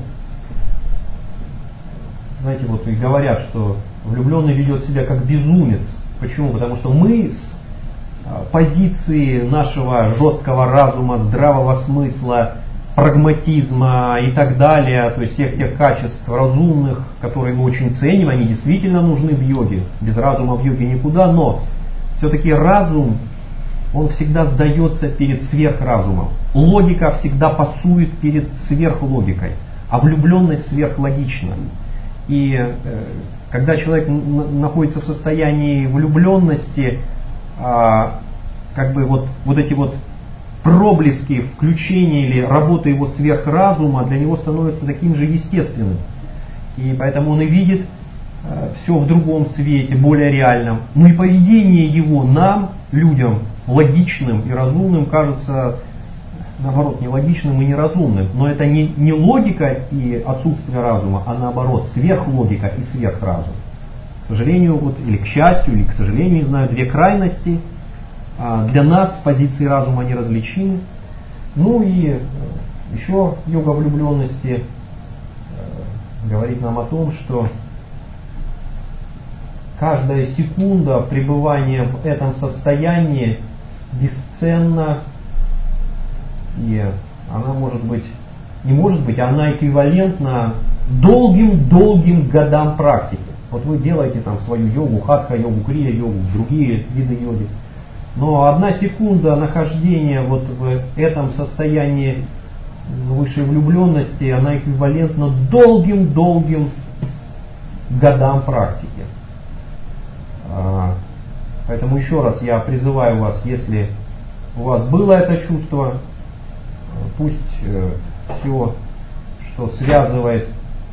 знаете, вот и говорят, что влюбленный ведет себя как безумец. Почему? Потому что мы с позиции нашего жесткого разума, здравого смысла, прагматизма и так далее, то есть всех тех качеств разумных, которые мы очень ценим, они действительно нужны в йоге. Без разума в йоге никуда, но все-таки разум, он всегда сдается перед сверхразумом. Логика всегда пасует перед сверхлогикой, а влюбленность сверхлогична. И когда человек находится в состоянии влюбленности, как бы вот эти вот проблески включения или работы его сверхразума для него становятся таким же естественным. И поэтому он и видит все в другом свете, более реальном. Ну и поведение его нам, людям, логичным и разумным, кажется, наоборот, нелогичным и неразумным. Но это не логика и отсутствие разума, а наоборот, сверхлогика и сверхразум. К сожалению, вот, или к счастью, или к сожалению, не знаю, две крайности для нас с позиции разума неразличимы. Ну и еще йога влюбленности говорит нам о том, что каждая секунда пребывания в этом состоянии бесценна, и она она эквивалентна долгим годам практики. Вот вы делаете там свою йогу, хатха-йогу, крия-йогу, другие виды йоги. Но одна секунда нахождения вот в этом состоянии высшей влюбленности, она эквивалентна долгим годам практики. Поэтому еще раз я призываю вас, если у вас было это чувство, пусть все, что связывает,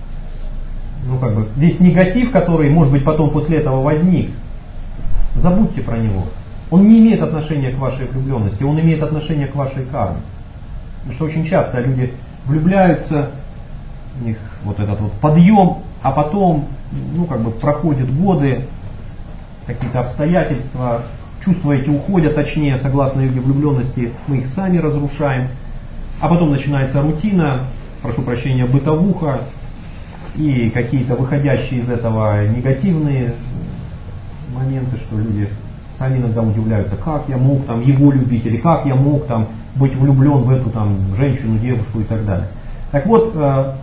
весь негатив, который, может быть, потом после этого возник, забудьте про него. Он не имеет отношения к вашей влюбленности, он имеет отношение к вашей карме. Потому что очень часто люди влюбляются, у них вот этот вот подъем, а потом проходят годы, какие-то обстоятельства, чувства эти уходят, точнее, согласно йоге влюбленности, мы их сами разрушаем, а потом начинается рутина, прошу прощения, бытовуха, и какие-то выходящие из этого негативные моменты, что люди сами иногда удивляются, как я мог там его любить, или как я мог там быть влюблен в эту там женщину, девушку и так далее. Так вот,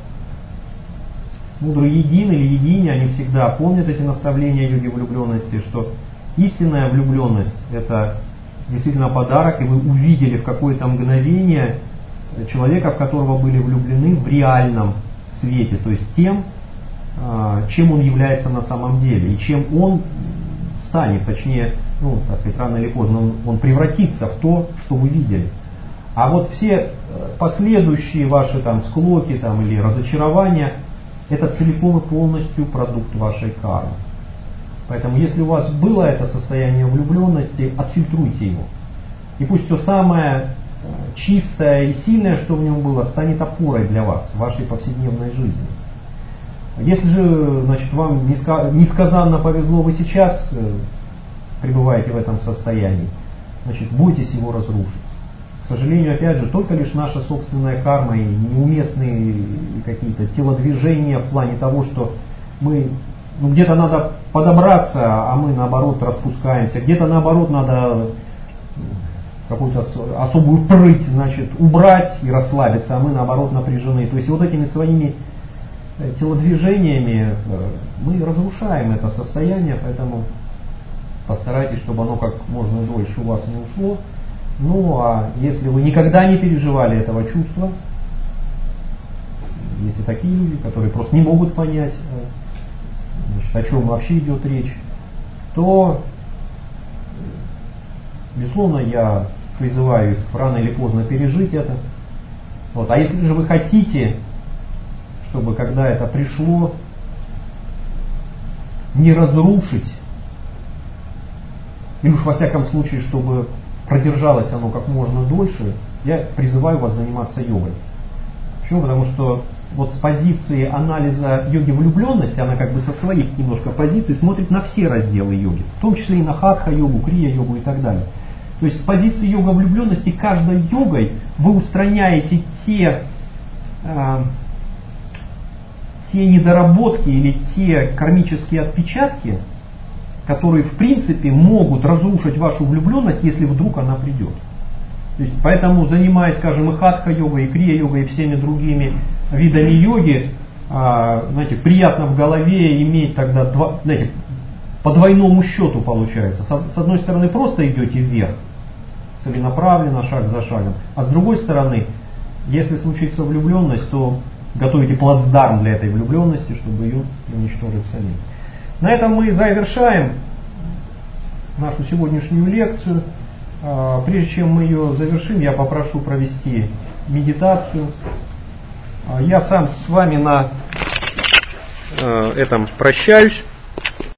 мудрые един или едине, они всегда помнят эти наставления йоги влюбленности, что истинная влюбленность — это действительно подарок, и вы увидели в какое-то мгновение человека, в которого были влюблены, в реальном свете, то есть тем, чем он является на самом деле, и чем он станет, точнее, рано или поздно он превратится в то, что вы видели. А вот все последующие ваши там склоки там, или разочарования — это целиком и полностью продукт вашей кармы. Поэтому если у вас было это состояние влюбленности, отфильтруйте его. И пусть все самое чистое и сильное, что в нем было, станет опорой для вас в вашей повседневной жизни. Если же, вам несказанно повезло, вы сейчас пребываете в этом состоянии, бойтесь его разрушить. К сожалению, опять же, только лишь наша собственная карма и неуместные какие-то телодвижения в плане того, что мы где-то надо подобраться, а мы наоборот распускаемся, где-то наоборот надо какую-то особую прыть, убрать и расслабиться, а мы наоборот напряжены. То есть вот этими своими телодвижениями мы разрушаем это состояние, поэтому постарайтесь, чтобы оно как можно дольше у вас не ушло. Ну а если вы никогда не переживали этого чувства, если такие люди, которые просто не могут понять, о чем вообще идет речь, то, безусловно, я призываю их рано или поздно пережить это. А если же вы хотите, чтобы когда это пришло, не разрушить, или уж во всяком случае, чтобы продержалось оно как можно дольше, я призываю вас заниматься йогой. Почему? Потому что с позиции анализа йоги влюбленности, она со своих немножко позиций смотрит на все разделы йоги, в том числе и на хатха-йогу, крия-йогу и так далее. То есть с позиции йога влюбленности каждой йогой вы устраняете те недоработки или те кармические отпечатки, которые в принципе могут разрушить вашу влюбленность, если вдруг она придет. То есть, поэтому, занимаясь, и хатха-йогой, и крия-йогой, и всеми другими видами йоги, приятно в голове иметь тогда по двойному счету получается. С одной стороны, просто идете вверх, целенаправленно, шаг за шагом, а с другой стороны, если случится влюбленность, то готовите плацдарм для этой влюбленности, чтобы ее уничтожить самим. На этом мы завершаем нашу сегодняшнюю лекцию. Прежде чем мы ее завершим, я попрошу провести медитацию. Я сам с вами на этом прощаюсь.